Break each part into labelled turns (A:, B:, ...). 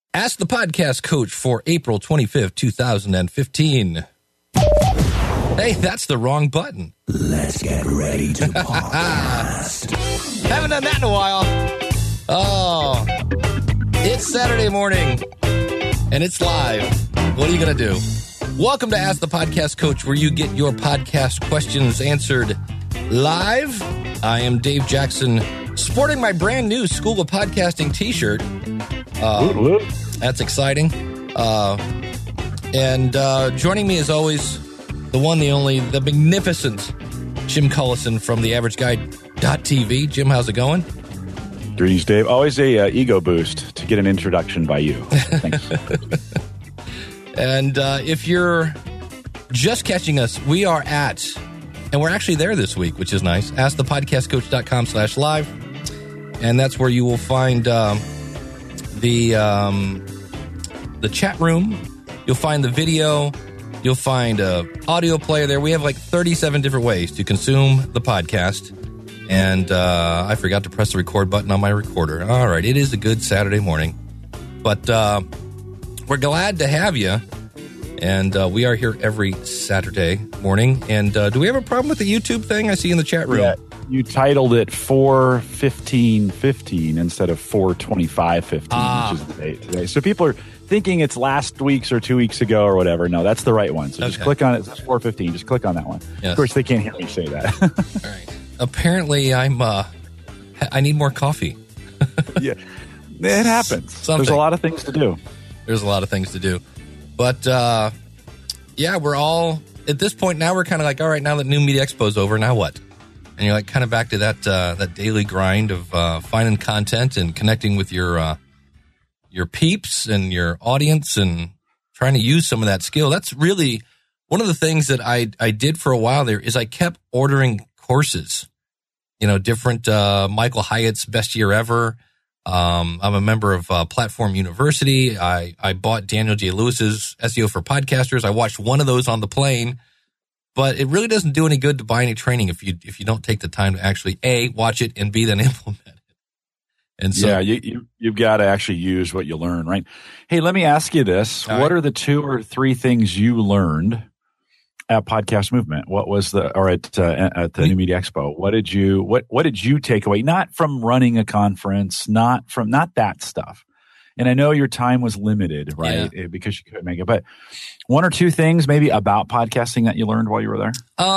A: Ask the Podcast Coach for April 25th, 2015. Hey, that's the wrong button.
B: Let's get ready to podcast.
A: Haven't done that in a while. Oh, it's Saturday morning, and it's live. What are you going to do? Welcome to Ask the Podcast Coach, where you get your podcast questions answered live. I am Dave Jackson, sporting my brand new School of Podcasting t-shirt. That's exciting. And joining me as always, the one, the only, the magnificent Jim Collison from theaverageguy.tv. Jim, how's it going?
C: Greetings, Dave. Always a ego boost to get an introduction by you. Thanks.
A: And if you're just catching us, we are at, and we're actually there this week, which is nice, askthepodcastcoach.com/live. And that's where you will find the chat room. You'll find the video. You'll find an audio player there. We have like 37 different ways to consume the podcast. And I forgot to press the record button on my recorder. All right, it is a good Saturday morning. But we're glad to have you. And we are here every Saturday morning. And do we have a problem with the YouTube thing I see in the chat room?
C: Yeah, you titled it 4:15:15 instead of 4:25:15, which is the date today. So people are thinking it's last week's or 2 weeks ago or whatever. No, that's the right one. So just click on it. It's 4:15. Just click on that one. Yes. Of course, they can't hear me say that.
A: All right. Apparently, I need more coffee.
C: Yeah, it happens. There's a lot of things to do.
A: There's a lot of things to do. But, yeah, we're all, at this point now, we're kind of like, all right, now that New Media Expo's over, now what? And you're like kind of back to that daily grind of finding content and connecting with your peeps and your audience and trying to use some of that skill. That's really one of the things that I did for a while there is I kept ordering courses, different Michael Hyatt's Best Year Ever. I'm a member of Platform University. I bought Daniel J. Lewis's SEO for Podcasters. I watched one of those on the plane, but it really doesn't do any good to buy any training if you don't take the time to actually A, watch it, and B, then implement it. And so,
C: yeah, you've got to actually use what you learn, right? Hey, let me ask you this: what are the 2 or 3 things you learned at Podcast Movement? What was at the New Media Expo? What did you take away? Not from running a conference, not that stuff. And I know your time was limited, right? Yeah. Because you couldn't make it. But 1 or 2 things maybe about podcasting that you learned while you were there?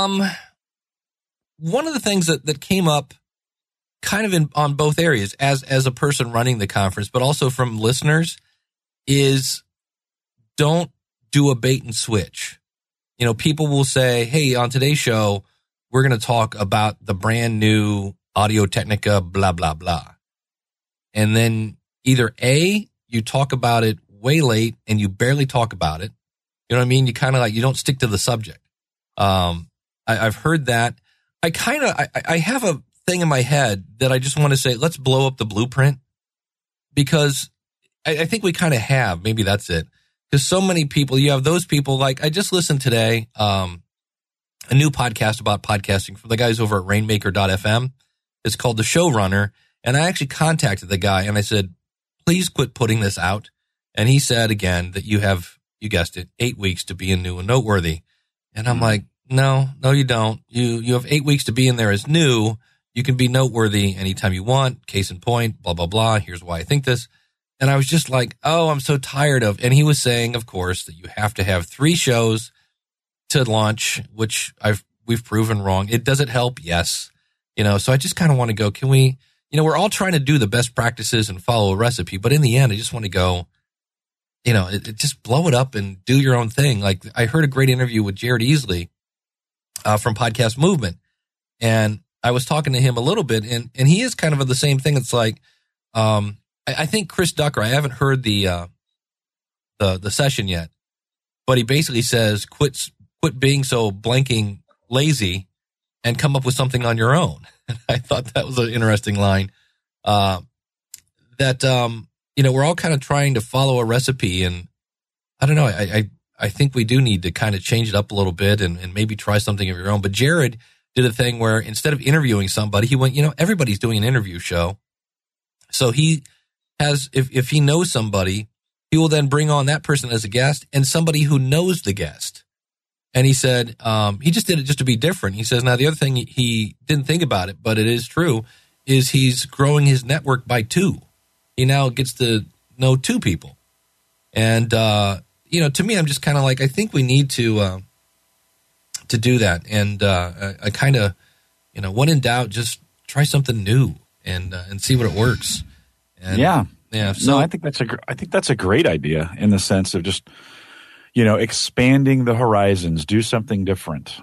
A: One of the things that came up kind of on both areas as a person running the conference, but also from listeners, is don't do a bait and switch. People will say, hey, on today's show, we're going to talk about the brand new Audio-Technica, blah, blah, blah. And then either A, you talk about it way late and you barely talk about it. You know what I mean? You kind of you don't stick to the subject. I've heard that. I have a thing in my head that I just want to say, let's blow up the blueprint, because I think we kind of have. Maybe that's it. Because so many people, you have those people, like I just listened today, a new podcast about podcasting from the guys over at Rainmaker.fm. It's called The Showrunner. And I actually contacted the guy and I said, please quit putting this out. And he said again that you have, you guessed it, 8 weeks to be in new and noteworthy. And I'm like, no, you don't. You have 8 weeks to be in there as new. You can be noteworthy anytime you want. Case in point, blah, blah, blah. Here's why I think this. And I was just like, oh, I'm so tired of, and he was saying, of course, that you have to have 3 shows to launch, which we've proven wrong. Does it help? Yes. So I just kind of want to go, can we, we're all trying to do the best practices and follow a recipe, but in the end, I just want to go, just blow it up and do your own thing. Like I heard a great interview with Jared Easley from Podcast Movement, and I was talking to him a little bit, and he is kind of the same thing. It's like, I think Chris Ducker, I haven't heard the session yet, but he basically says, quit being so blanking lazy and come up with something on your own. I thought that was an interesting line. We're all kind of trying to follow a recipe, and I don't know. I think we do need to kind of change it up a little bit and maybe try something of your own. But Jared did a thing where instead of interviewing somebody, he went, everybody's doing an interview show. So he has, if he knows somebody he will then bring on that person as a guest and somebody who knows the guest. And he said, he just did it just to be different. He says, now the other thing, he didn't think about it, but it is true, is he's growing his network by 2. He now gets to know 2 people. And, to me, I'm just kind of like, I think we need to do that. And I kind of, when in doubt, just try something new and see what it works. And, yeah.
C: So I think that's a great idea in the sense of just, expanding the horizons, do something different.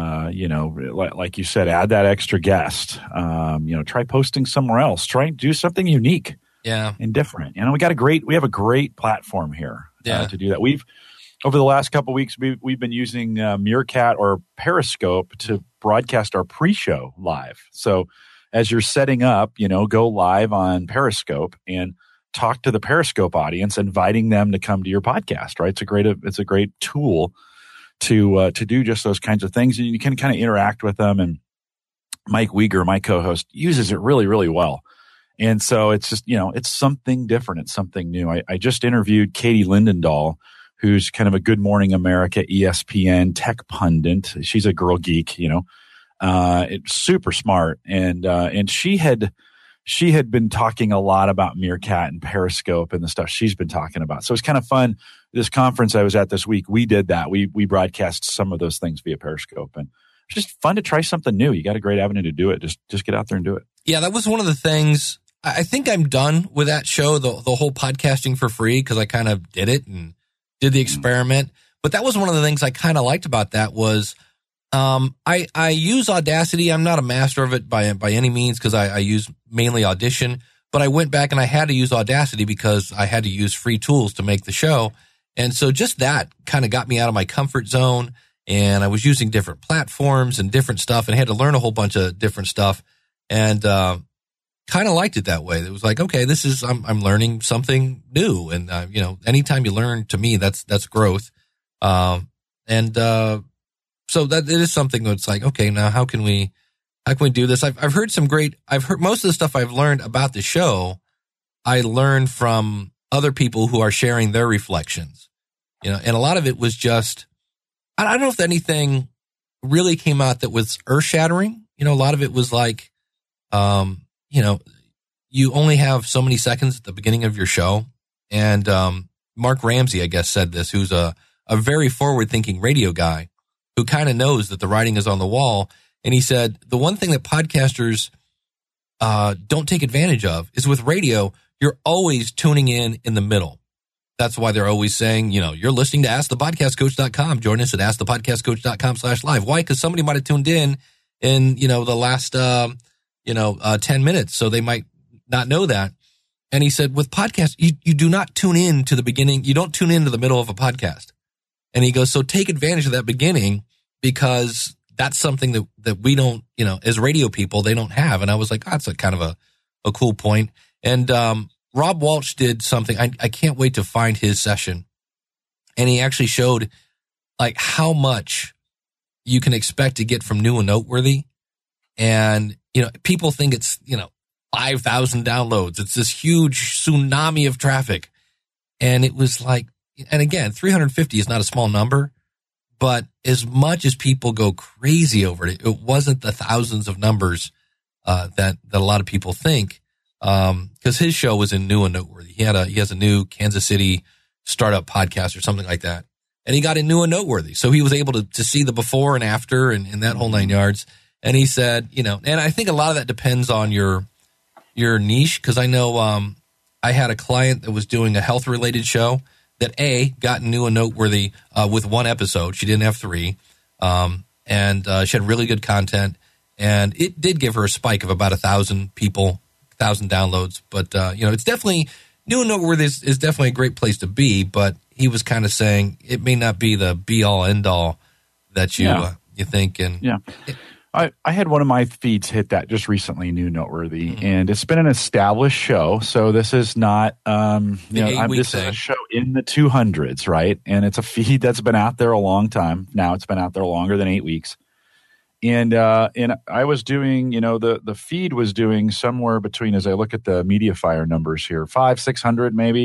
C: Like you said, add that extra guest. Try posting somewhere else. Try and do something unique.
A: Yeah.
C: And different. We have a great platform here to do that. Over the last couple of weeks, we've been using Meerkat or Periscope to broadcast our pre-show live. So as you're setting up, go live on Periscope and talk to the Periscope audience, inviting them to come to your podcast, right? It's a great tool to do just those kinds of things. And you can kind of interact with them. And Mike Uyghur, my co-host, uses it really, really well. And so it's just, it's something different. It's something new. I just interviewed Katie Lindendahl, who's kind of a Good Morning America, ESPN tech pundit. She's a girl geek, it's super smart. And she had been talking a lot about Meerkat and Periscope and the stuff she's been talking about. So it's kind of fun. This conference I was at this week, we did that. We broadcast some of those things via Periscope, and it's just fun to try something new. You got a great avenue to do it. Just get out there and do it.
A: Yeah, that was one of the things. I think I'm done with that show, the whole podcasting for free, because I kind of did it and did the experiment. But that was one of the things I kind of liked about that was I use Audacity. I'm not a master of it by any means because I use mainly Audition. But I went back and I had to use Audacity because I had to use free tools to make the show. And so just that kind of got me out of my comfort zone. And I was using different platforms and different stuff and I had to learn a whole bunch of different stuff. And kind of liked it that way. It was like, okay, I'm learning something new. And, anytime you learn, to me, that's growth. So that it is something that's like, okay, now how can we do this? I've heard most of the stuff I've learned about the show. I learned from other people who are sharing their reflections, and a lot of it was just, I don't know if anything really came out that was earth shattering. A lot of it was like, you only have so many seconds at the beginning of your show. And Mark Ramsey, I guess, said this, who's a very forward-thinking radio guy who kind of knows that the writing is on the wall. And he said, the one thing that podcasters don't take advantage of is with radio, you're always tuning in the middle. That's why they're always saying, you're listening to AskThePodcastCoach.com. Join us at AskThePodcastCoach.com/live. Why? Because somebody might have tuned in the last 10 minutes. So they might not know that. And he said, with podcasts, you do not tune in to the beginning. You don't tune into the middle of a podcast. And he goes, so take advantage of that beginning because that's something that we don't, as radio people, they don't have. And I was like, that's a kind of a cool point. And Rob Walsh did something. I can't wait to find his session. And he actually showed like how much you can expect to get from New and Noteworthy. And, people think it's, 5,000 downloads. It's this huge tsunami of traffic. And it was like, and again, 350 is not a small number, but as much as people go crazy over it, it wasn't the thousands of numbers that a lot of people think. Because his show was in New and Noteworthy. He has a new Kansas City startup podcast or something like that. And he got in New and Noteworthy. So he was able to see the before and after and that whole 9 yards. And he said, and I think a lot of that depends on your niche. Cause I know, I had a client that was doing a health related show that got New and Noteworthy, with one episode. She didn't have 3. And she had really good content and it did give her a spike of about 1,000 people, 1,000 downloads. But, it's definitely New and Noteworthy is definitely a great place to be, but he was kind of saying it may not be the be all end all that you think. And
C: I had one of my feeds hit that just recently, New Noteworthy, and it's been an established show. So this is not, this is a show in the 200s, right? And it's a feed that's been out there a long time. Now it's been out there longer than 8 weeks. And I was doing, the feed was doing somewhere between, as I look at the MediaFire numbers here, 500-600 maybe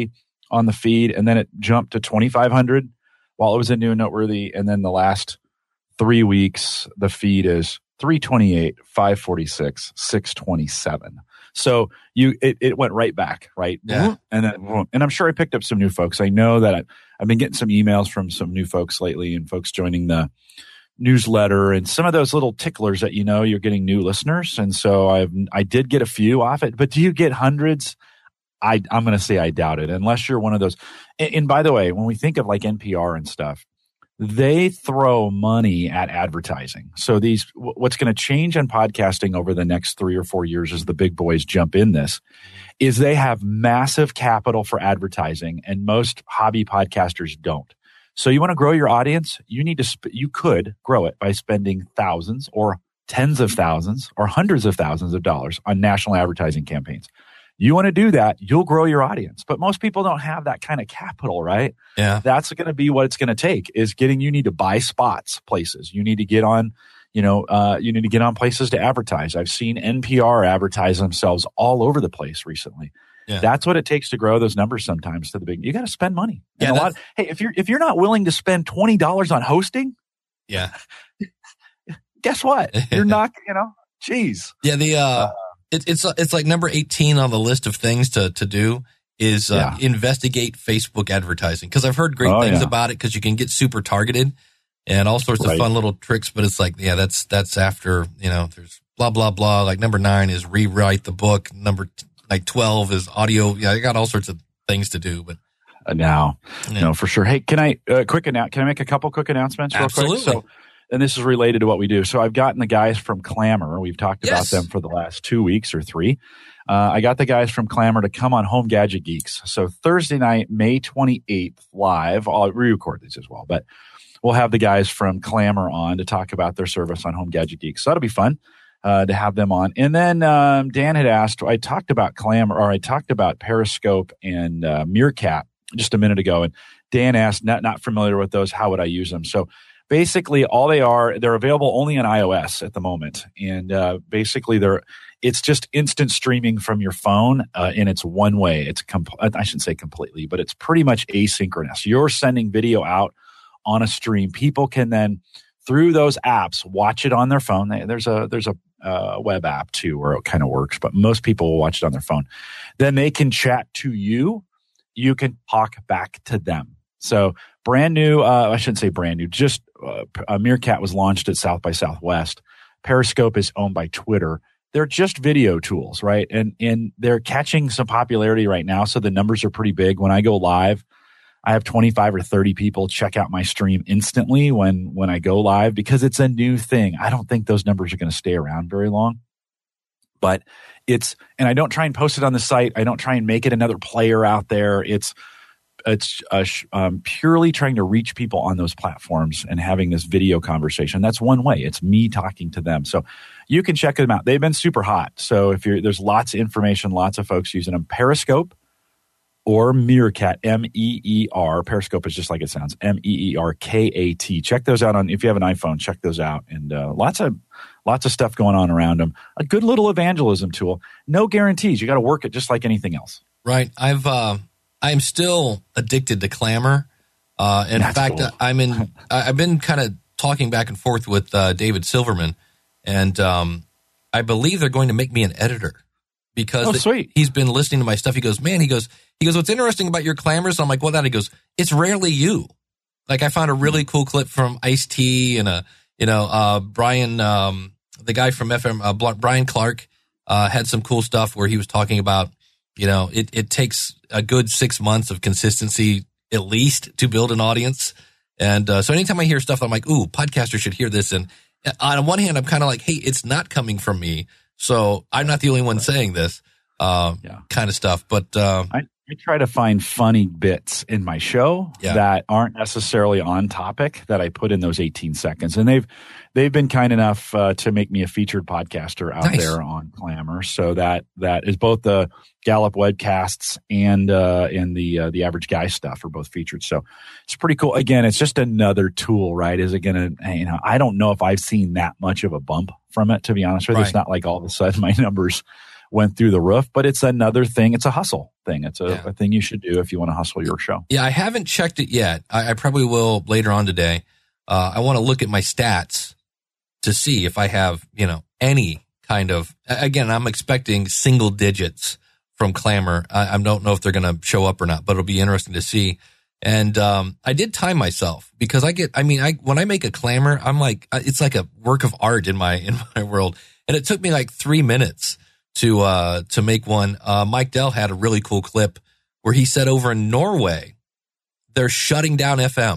C: on the feed, and then it jumped to 2,500 while it was in new and noteworthy. And then the last 3 weeks, the feed is 328, 546, 627. So it went right back, right?
A: Yeah.
C: And I'm sure I picked up some new folks. I know that I've been getting some emails from some new folks lately, and folks joining the newsletter, and some of those little ticklers that you're getting new listeners. And so I did get a few off it, but do you get hundreds? I'm going to say I doubt it, unless you're one of those. And by the way, when we think of like NPR and stuff, they throw money at advertising. So what's going to change in podcasting over the next 3 or 4 years as the big boys jump in this is they have massive capital for advertising, and most hobby podcasters don't. So you want to grow your audience, you could grow it by spending thousands or tens of thousands or hundreds of thousands of dollars on national advertising campaigns. You want to do that, you'll grow your audience. But most people don't have that kind of capital, right?
A: Yeah.
C: That's going to be what it's going to take is you need to buy spots, places. You need to get on, you need to get on places to advertise. I've seen NPR advertise themselves all over the place recently. Yeah. That's what it takes to grow those numbers sometimes to the big. You got to spend money.
A: Yeah,
C: hey, if you're not willing to spend $20 on hosting,
A: yeah,
C: guess what? You're not, geez.
A: Yeah, it's like number 18 on the list of things to do is investigate Facebook advertising, because I've heard great things about it, because you can get super targeted and all sorts of fun little tricks. But it's like, that's after there's blah blah blah. Like number 9 is rewrite the book. Number 12 is audio. Yeah, I got all sorts of things to do, but
C: now, for sure. Hey, can I make a couple quick announcements real
A: Absolutely.
C: quick? So, and this is related to what we do. So I've gotten the guys from Clamor. We've talked about them for the last 2 weeks or 3. I got the guys from Clamor to come on Home Gadget Geeks. So Thursday night, May 28th, live. I'll re-record these as well, but we'll have the guys from Clamor on to talk about their service on Home Gadget Geeks. So that'll be fun to have them on. And then Dan had asked, I talked about Clamor, or I talked about Periscope and Meerkat just a minute ago. And Dan asked, not familiar with those, how would I use them? So basically, they're available only on iOS at the moment, and basically it's just instant streaming from your phone, and it's one way. It's I shouldn't say completely, but it's pretty much asynchronous. You're sending video out on a stream. People can then, through those apps, watch it on their phone. There's a web app too where it kind of works, but most people will watch it on their phone. Then they can chat to you. You can talk back to them. So brand new, I shouldn't say brand new, just Meerkat was launched at South by Southwest. Periscope is owned by Twitter. They're just video tools, right? And they're catching some popularity right now, so the numbers are pretty big. When I go live, I have 25 or 30 people check out my stream instantly when I go live, because it's a new thing. I don't think those numbers are going to stay around very long. But and I don't try and post it on the site. I don't try and make it another player out there. It's purely trying to reach people on those platforms and having this video conversation. That's one way. It's me talking to them. So you can check them out. They've been super hot. So there's lots of information, lots of folks using them. Periscope or Meerkat, MEER. Periscope is just like it sounds, MEERKAT. Check those out if you have an iPhone. Check those out, and lots of stuff going on around them. A good little evangelism tool. No guarantees. You got to work it just like anything else.
A: Right. I'm still addicted to Clamor. In fact, cool. I've been kind of talking back and forth with David Silverman, and I believe they're going to make me an editor, because
C: sweet.
A: He's been listening to my stuff. He goes, what's interesting about your Clamors? I'm like, what that? He goes, it's rarely you. Like, I found a really cool clip from Ice-T and Brian, the guy from FM, Brian Clark, had some cool stuff where he was talking about, it takes a good 6 months of consistency at least to build an audience. And so anytime I hear stuff, I'm like, ooh, podcasters should hear this. And on one hand, I'm kind of like, hey, it's not coming from me, so I'm not the only one saying this kind of stuff. But
C: I try to find funny bits in my show that aren't necessarily on topic that I put in those 18 seconds. And they've been kind enough to make me a featured podcaster out there on Clamor. So that is both the Gallup webcasts and the Average Guy stuff are both featured. So it's pretty cool. Again, it's just another tool, right? Is it going to, I don't know if I've seen that much of a bump from it, to be honest with you. It's not like all of a sudden my numbers went through the roof, but it's another thing. It's a hustle thing. It's a thing you should do if you want to hustle your show.
A: Yeah, I haven't checked it yet. I probably will later on today. I want to look at my stats to see if I have, any kind of, again, I'm expecting single digits from Clammr. I don't know if they're going to show up or not, but it'll be interesting to see. And I did time myself because when I make a Clammr, I'm like, it's like a work of art in my world. And it took me like 3 minutes to make one. Mike Dell had a really cool clip where he said over in Norway, they're shutting down FM.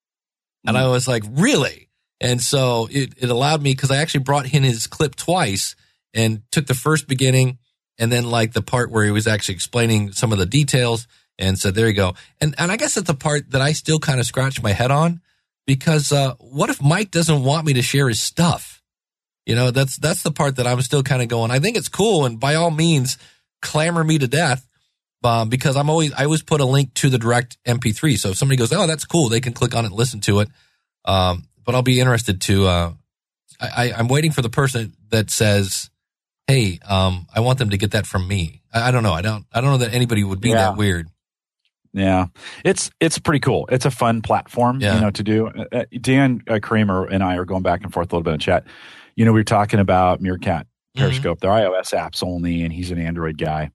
A: And I was like, really? And so it allowed me, because I actually brought in his clip twice and took the first beginning and then like the part where he was actually explaining some of the details and said, there you go. And I guess that's the part that I still kind of scratch my head on, because what if Mike doesn't want me to share his stuff? That's the part that I'm still kind of going, I think it's cool. And by all means, clamor me to death. Because I always put a link to the direct MP3. So if somebody goes, oh, that's cool, they can click on it and listen to it. But I'll be interested to, I'm waiting for the person that says, hey, I want them to get that from me. I don't know. I don't know that anybody would be that weird.
C: Yeah. It's pretty cool. It's a fun platform, to do. Dan Kramer and I are going back and forth a little bit in chat. We were talking about Meerkat, Periscope. They're iOS apps only, and he's an Android guy.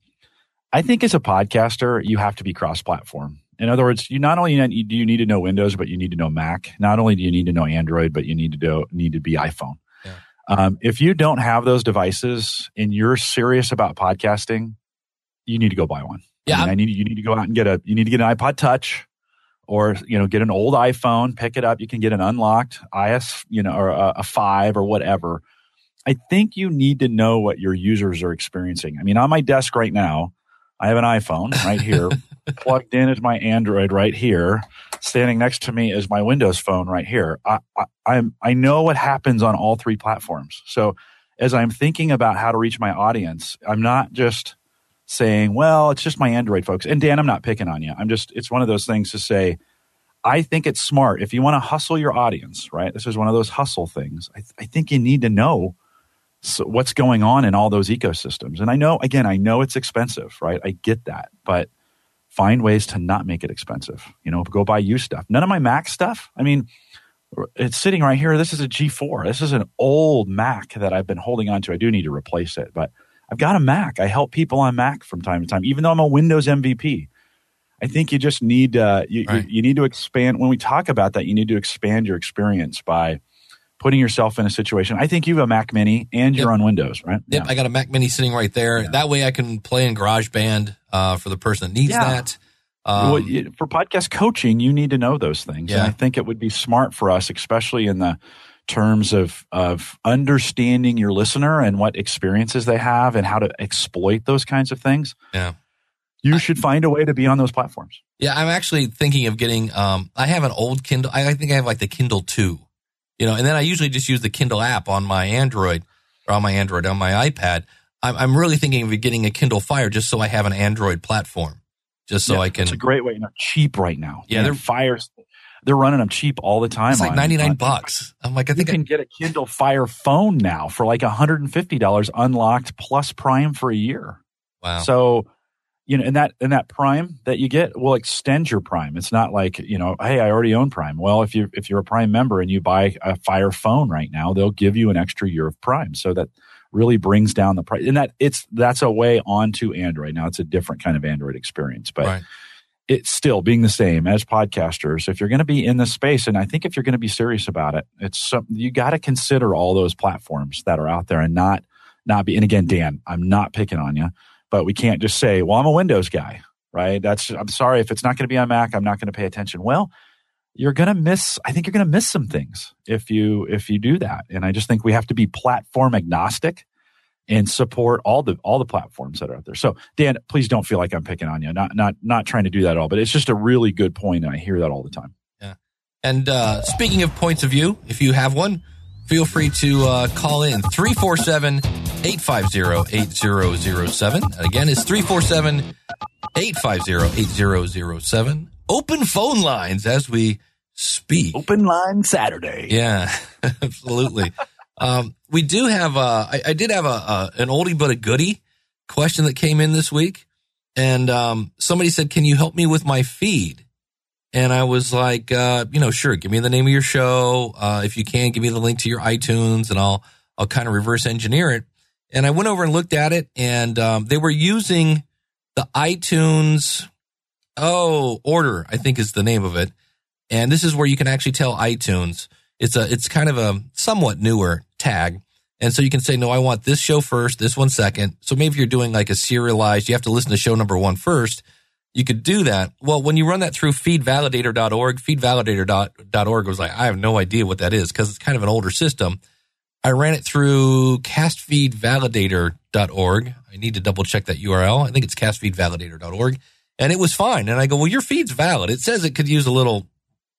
C: I think as a podcaster, you have to be cross-platform. In other words, you not only do you need to know Windows, but you need to know Mac. Not only do you need to know Android, but you need to be iPhone. Yeah. If you don't have those devices and you're serious about podcasting, you need to go buy one.
A: Yeah,
C: you need to go out and get an iPod Touch, or get an old iPhone, pick it up. You can get an unlocked IS, or a 5 or whatever. I think you need to know what your users are experiencing. I mean, on my desk right now, I have an iPhone right here. Plugged in is my Android right here. Standing next to me is my Windows phone right here. I know what happens on all three platforms. So as I'm thinking about how to reach my audience, I'm not just saying, well, it's just my Android folks. And Dan, I'm not picking on you. It's one of those things to say, I think it's smart. If you want to hustle your audience, right? This is one of those hustle things. I think you need to know what's going on in all those ecosystems. And I know it's expensive, right? I get that, but find ways to not make it expensive. Go buy used stuff. None of my Mac stuff. I mean, it's sitting right here. This is a G4. This is an old Mac that I've been holding on to. I do need to replace it, but I've got a Mac. I help people on Mac from time to time, even though I'm a Windows MVP. I think you just need you need to expand. When we talk about that, you need to expand your experience by putting yourself in a situation. I think you have a Mac Mini and you're on Windows, right?
A: Yep, yeah. I got a Mac Mini sitting right there. Yeah. That way I can play in GarageBand for the person that needs that.
C: For podcast coaching, you need to know those things. Yeah. And I think it would be smart for us, especially in the terms of understanding your listener and what experiences they have and how to exploit those kinds of things.
A: Yeah.
C: You should find a way to be on those platforms.
A: Yeah, I'm actually thinking of getting I have an old Kindle. I think I have like the Kindle 2. And then I usually just use the Kindle app on my Android or on my iPad. I'm really thinking of getting a Kindle Fire just so I have an Android platform, just so I can.
C: It's a great way. Cheap right now.
A: Yeah,
C: they're Fires. They're running them cheap all the time.
A: It's like $99. I'm like, I think
C: you can get a Kindle Fire phone now for like $150 unlocked plus Prime for a year.
A: Wow.
C: So, and that Prime that you get will extend your Prime. It's not like, hey, I already own Prime. Well, if you're a Prime member and you buy a Fire phone right now, they'll give you an extra year of Prime. So that really brings down the price. And that's a way onto Android. Now it's a different kind of Android experience, but it's still being the same as podcasters. If you're going to be in this space, and I think if you're going to be serious about it, you got to consider all those platforms that are out there and not be. And again, Dan, I'm not picking on you. But we can't just say, well, I'm a Windows guy, right? I'm sorry, if it's not going to be on Mac, I'm not going to pay attention. Well, I think you're going to miss some things if you do that. And I just think we have to be platform agnostic and support all the platforms that are out there. So Dan, please don't feel like I'm picking on you. Not trying to do that at all, but it's just a really good point, and I hear that all the time.
A: Yeah. And speaking of points of view, if you have one, feel free to call in 347-850-8007. Again, it's 347-850-8007. Open phone lines as we speak.
C: Open line Saturday.
A: Yeah, absolutely. We do have I did have an oldie but a goodie question that came in this week. And somebody said, can you help me with my feed? And I was like, sure, give me the name of your show. If you can, give me the link to your iTunes, and I'll kind of reverse engineer it. And I went over and looked at it, and they were using the iTunes order, I think is the name of it. And this is where you can actually tell iTunes. It's kind of a somewhat newer tag. And so you can say, no, I want this show first, this one second. So maybe if you're doing like a serialized, you have to listen to show number 1 first. You could do that. Well, when you run that through feedvalidator.org, feedvalidator.org was like, I have no idea what that is because it's kind of an older system. I ran it through castfeedvalidator.org. I need to double check that URL. I think it's castfeedvalidator.org. And it was fine. And I go, well, your feed's valid. It says it could use a little,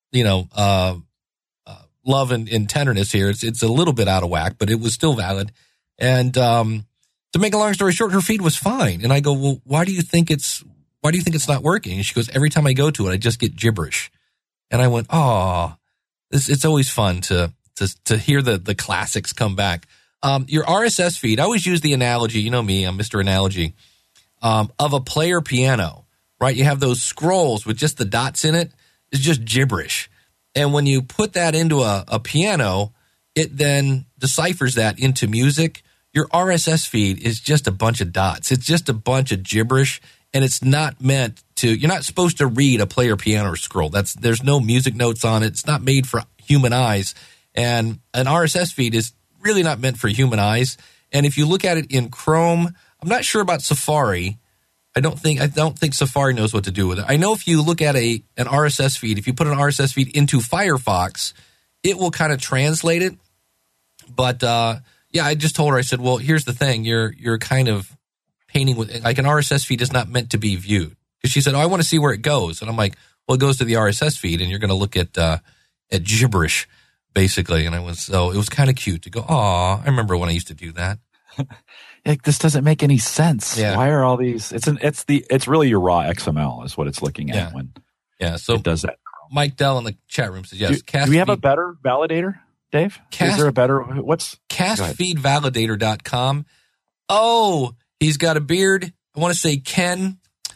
A: love and tenderness here. It's a little bit out of whack, but it was still valid. And to make a long story short, her feed was fine. And I go, well, why do you think it's not working? And she goes, every time I go to it, I just get gibberish. And I went, it's always fun to hear the classics come back. Your RSS feed, I always use the analogy, you know me, I'm Mr. Analogy, of a player piano, right? You have those scrolls with just the dots in it. It's just gibberish. And when you put that into a piano, it then deciphers that into music. Your RSS feed is just a bunch of dots. It's just a bunch of gibberish, and it's not meant to, you're not supposed to read a player piano scroll. There's no music notes on it. It's not made for human eyes. And an RSS feed is really not meant for human eyes. And if you look at it in Chrome, I'm not sure about Safari. I don't think Safari knows what to do with it. I know if you look at an RSS feed, if you put an RSS feed into Firefox, it will kind of translate it. But I just told her, I said, well, here's the thing. You're kind of painting with, like, an RSS feed is not meant to be viewed. Because she said, I want to see where it goes. And I'm like, well, it goes to the RSS feed, and you're going to look at gibberish, basically. And it was kind of cute to go, I remember when I used to do that.
C: Like, this doesn't make any sense.
A: Yeah.
C: Why are all these? It's really your raw XML is what it's looking at when
A: so
C: it does that.
A: Mike Dell in the chat room says yes.
C: Do we have a better validator, Dave? Is there a better? What's
A: castfeedvalidator.com? Oh, he's got a beard. I want to say Ken.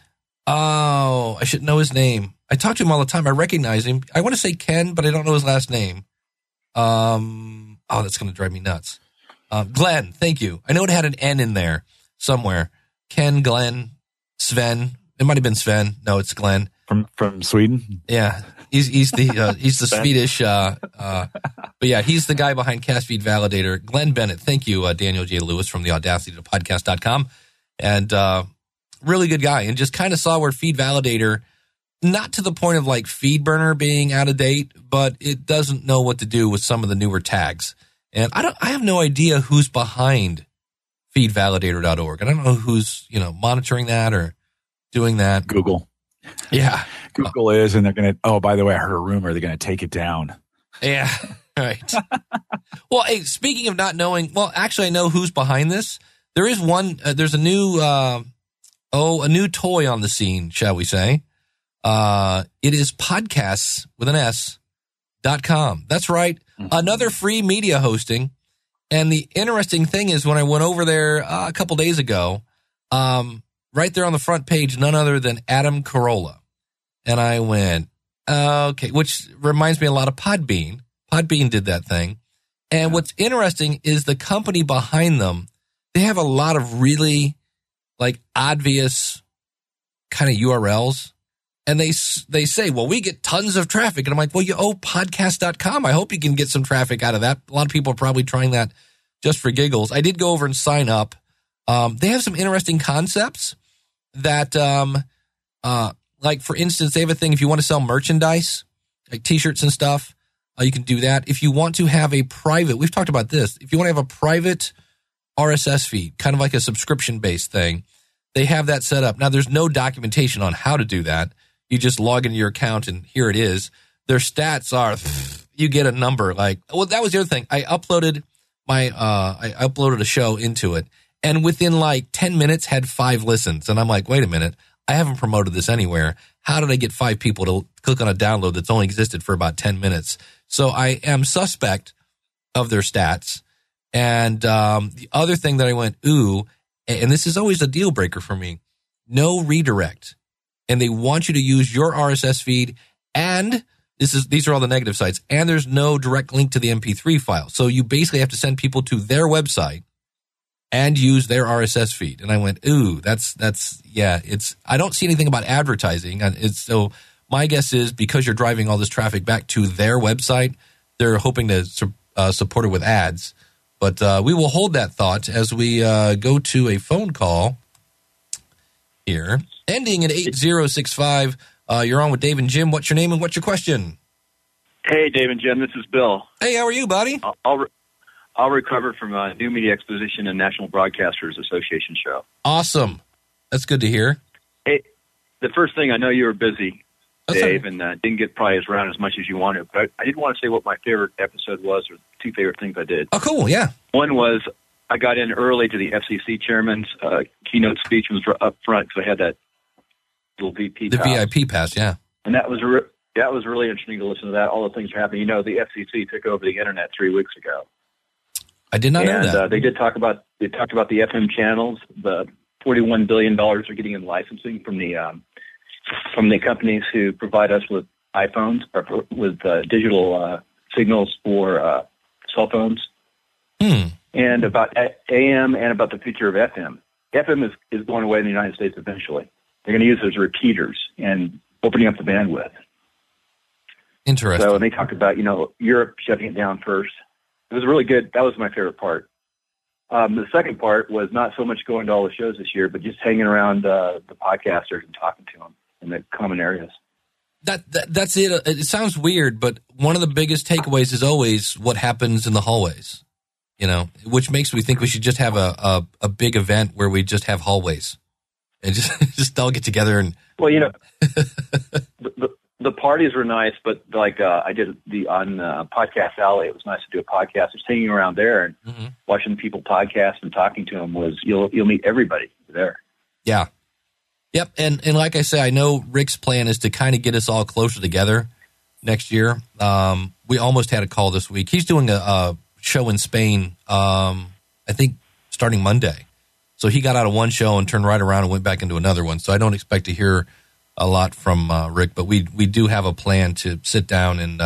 A: Oh, I should know his name. I talk to him all the time. I recognize him. I want to say Ken, but I don't know his last name. That's going to drive me nuts. Glenn, thank you. I know it had an N in there somewhere. Ken, Glenn, Sven. It might have been Sven. No, it's Glenn
C: from Sweden.
A: Yeah, he's the Swedish. But yeah, he's the guy behind Cast Feed Validator. Glenn Bennett. Thank you, Daniel J. Lewis from the Audacity to Podcast.com, and really good guy. And just kind of saw where Feed Validator, not to the point of like FeedBurner being out of date, but it doesn't know what to do with some of the newer tags. And I have no idea who's behind feedvalidator.org. I don't know who's, monitoring that or doing that.
C: Google.
A: Yeah.
C: Google is, and they're going to, by the way, I heard a rumor they're going to take it down.
A: Yeah. Right. Well, hey, speaking of not knowing, actually I know who's behind this. There is one, there's a new toy on the scene, shall we say. It is podcasts with an S.com. That's right. Another free media hosting. And the interesting thing is when I went over there a couple days ago, right there on the front page, none other than Adam Carolla. And I went, okay, which reminds me a lot of Podbean. Podbean did that thing. And what's interesting is the company behind them, they have a lot of really like obvious kind of URLs. And they say, well, we get tons of traffic. And I'm like, well, you owe podcast.com. I hope you can get some traffic out of that. A lot of people are probably trying that just for giggles. I did go over and sign up. They have some interesting concepts that, like, for instance, they have a thing, if you want to sell merchandise, like T-shirts and stuff, you can do that. If you want to have a private, we've talked about this, if you want to have a private RSS feed, kind of like a subscription-based thing, they have that set up. Now, there's no documentation on how to do that. You just log into your account and here it is. Their stats are, you get a number. Like, well, that was the other thing. I uploaded a show into it, and within like 10 minutes had 5 listens. And I'm like, wait a minute, I haven't promoted this anywhere. How did I get 5 people to click on a download that's only existed for about 10 minutes? So I am suspect of their stats. And the other thing that I went, and this is always a deal breaker for me, no redirect. And they want you to use your RSS feed, and these are all the negative sites, and there's no direct link to the MP3 file. So you basically have to send people to their website and use their RSS feed. And I went, ooh, I don't see anything about advertising. So my guess is because you're driving all this traffic back to their website, they're hoping to support it with ads. But we will hold that thought as we go to a phone call here. Ending at 8065. You're on with Dave and Jim. What's your name and what's your question?
D: Hey, Dave and Jim. This is Bill.
A: Hey, how are you, buddy?
D: I'll recover from a New Media Exposition and National Broadcasters Association show.
A: Awesome. That's good to hear.
D: Hey, the first thing, I know you were busy,
A: That's
D: Dave,
A: okay.
D: and didn't get probably around as much as you wanted. But I did want to say what my favorite episode was, or two favorite things I did.
A: Oh, cool. Yeah.
D: One was I got in early to the FCC chairman's keynote speech and was up front because I had that little VP
A: The
D: pass.
A: VIP pass, yeah.
D: And that was really interesting to listen to that. All the things are happening. You know, the FCC took over the internet 3 weeks ago.
A: I did not know that.
D: They talked about the FM channels. The $41 billion they're getting in licensing from the companies who provide us with iPhones or with digital signals for cell phones. And about AM and about the future of FM. FM is going away in the United States eventually. They're going to use it as repeaters and opening up the bandwidth.
A: Interesting.
D: So they talked about, Europe shutting it down first. It was really good. That was my favorite part. The second part was not so much going to all the shows this year, but just hanging around the podcasters and talking to them in the common areas.
A: That's it. It sounds weird, but one of the biggest takeaways is always what happens in the hallways, which makes me think we should just have a big event where we just have hallways and just all get together and.
D: Well, the parties were nice, but like I did on Podcast Alley, it was nice to do a podcast. Just hanging around there and watching people podcast and talking to them was you'll meet everybody there.
A: Yeah. Yep. And like I say, I know Rick's plan is to kind of get us all closer together next year. We almost had a call this week. He's doing a show in Spain, I think starting Monday. So he got out of one show and turned right around and went back into another one. So I don't expect to hear a lot from Rick, but we do have a plan to sit down and,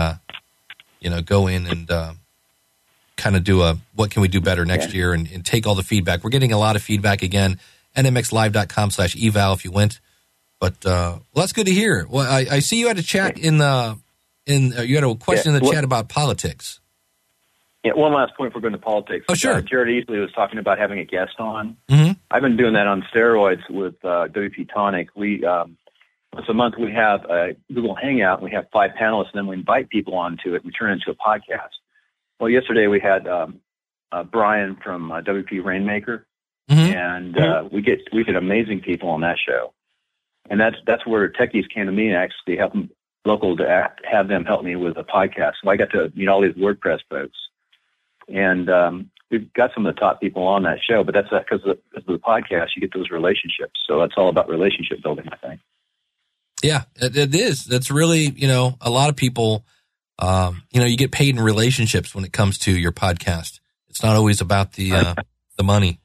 A: go in and kind of do what can we do better next year and take all the feedback. We're getting a lot of feedback again. nmxlive.com/eval if you went. But that's good to hear. Well, I see you had a chat you had a question in the chat about politics.
D: Yeah, one last point before going to politics.
A: Oh, sure.
D: Jared Easley was talking about having a guest on.
A: Mm-hmm.
D: I've been doing that on steroids with WP Tonic. We once a month we have a Google Hangout. And we have 5 panelists, and then we invite people onto it and we turn it into a podcast. Well, yesterday we had Brian from WP Rainmaker, and we get amazing people on that show. And that's where techies came to me and actually helped them local to have them help me with a podcast. So I got to meet all these WordPress folks. And we've got some of the top people on that show, but that's because of the podcast, you get those relationships. So that's all about relationship building, I think.
A: Yeah, it is. That's really, a lot of people, you get paid in relationships when it comes to your podcast. It's not always about the money.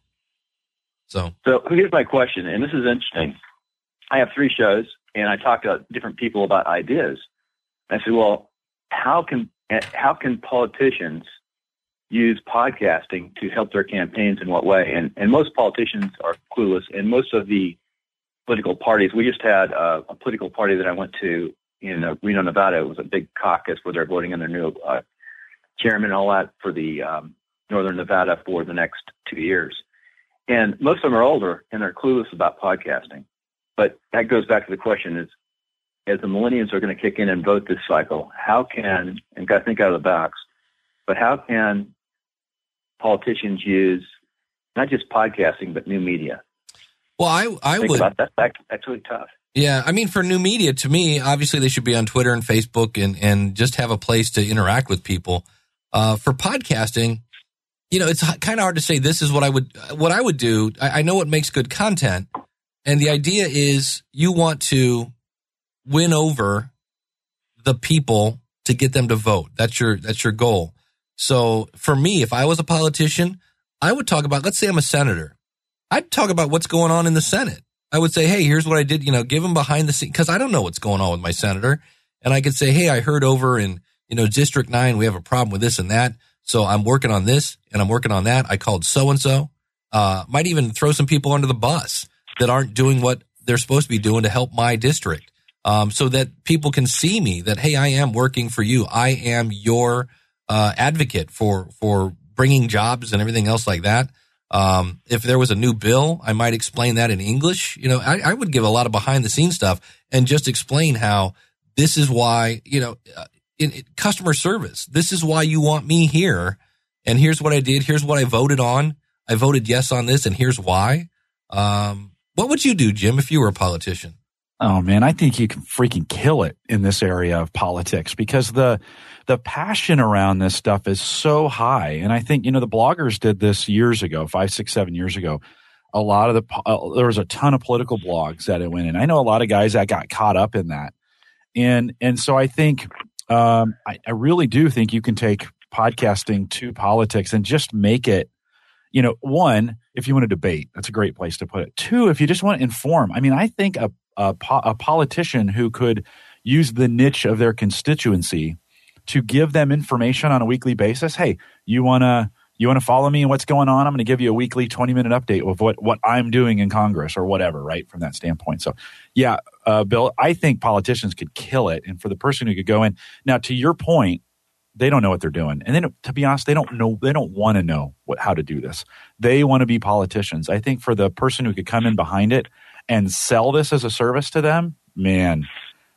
A: So
D: here's my question, and this is interesting. I have 3 shows, and I talk to different people about ideas. I say, well, how can politicians use podcasting to help their campaigns in what way? And most politicians are clueless, and most of the political parties, we just had a political party that I went to in Reno, Nevada. It was a big caucus where they're voting on their new chairman and all that for the Northern Nevada for the next 2 years. And most of them are older, and they're clueless about podcasting. But that goes back to the question is, as the millennials are going to kick in and vote this cycle, how can, and got to think out of the box, but how can politicians use not just podcasting, but new media?
A: Well, I
D: think
A: would.
D: About that. That's really tough.
A: Yeah, I mean, for new media, to me, obviously they should be on Twitter and Facebook and just have a place to interact with people. For podcasting, it's kind of hard to say this is what I would do. I know what makes good content, and the idea is you want to win over the people to get them to vote. That's your goal. So for me, if I was a politician, I would talk about, let's say I'm a senator. I'd talk about what's going on in the Senate. I would say, hey, here's what I did, give them behind the scenes, because I don't know what's going on with my senator. And I could say, hey, I heard over in, District 9, we have a problem with this and that. So I'm working on this and I'm working on that. I called so-and-so. Might even throw some people under the bus that aren't doing what they're supposed to be doing to help my district. So that people can see me that, hey, I am working for you. I am your advocate for bringing jobs and everything else like that. If there was a new bill, I might explain that in English. I would give a lot of behind the scenes stuff and just explain how this is why, in customer service, this is why you want me here. And here's what I did. Here's what I voted on. I voted yes on this, and here's why. What would you do, Jim, if you were a politician?
C: Oh, man, I think you can freaking kill it in this area of politics because the passion around this stuff is so high. And I think, the bloggers did this years ago, 5, 6, 7 years ago. A lot of there was a ton of political blogs that it went in. I know a lot of guys that got caught up in that. And so I think, I really do think you can take podcasting to politics and just make it, one, if you want to debate, that's a great place to put it. Two, if you just want to inform. I mean, I think a politician who could use the niche of their constituency to give them information on a weekly basis. Hey, you want to follow me and what's going on? I'm going to give you a weekly 20-minute update of what I'm doing in Congress or whatever, right, from that standpoint. So, yeah, Bill, I think politicians could kill it. And for the person who could go in. Now, to your point, they don't know what they're doing. And then, to be honest, they don't want to know how to do this. They want to be politicians. I think for the person who could come in behind it and sell this as a service to them, man,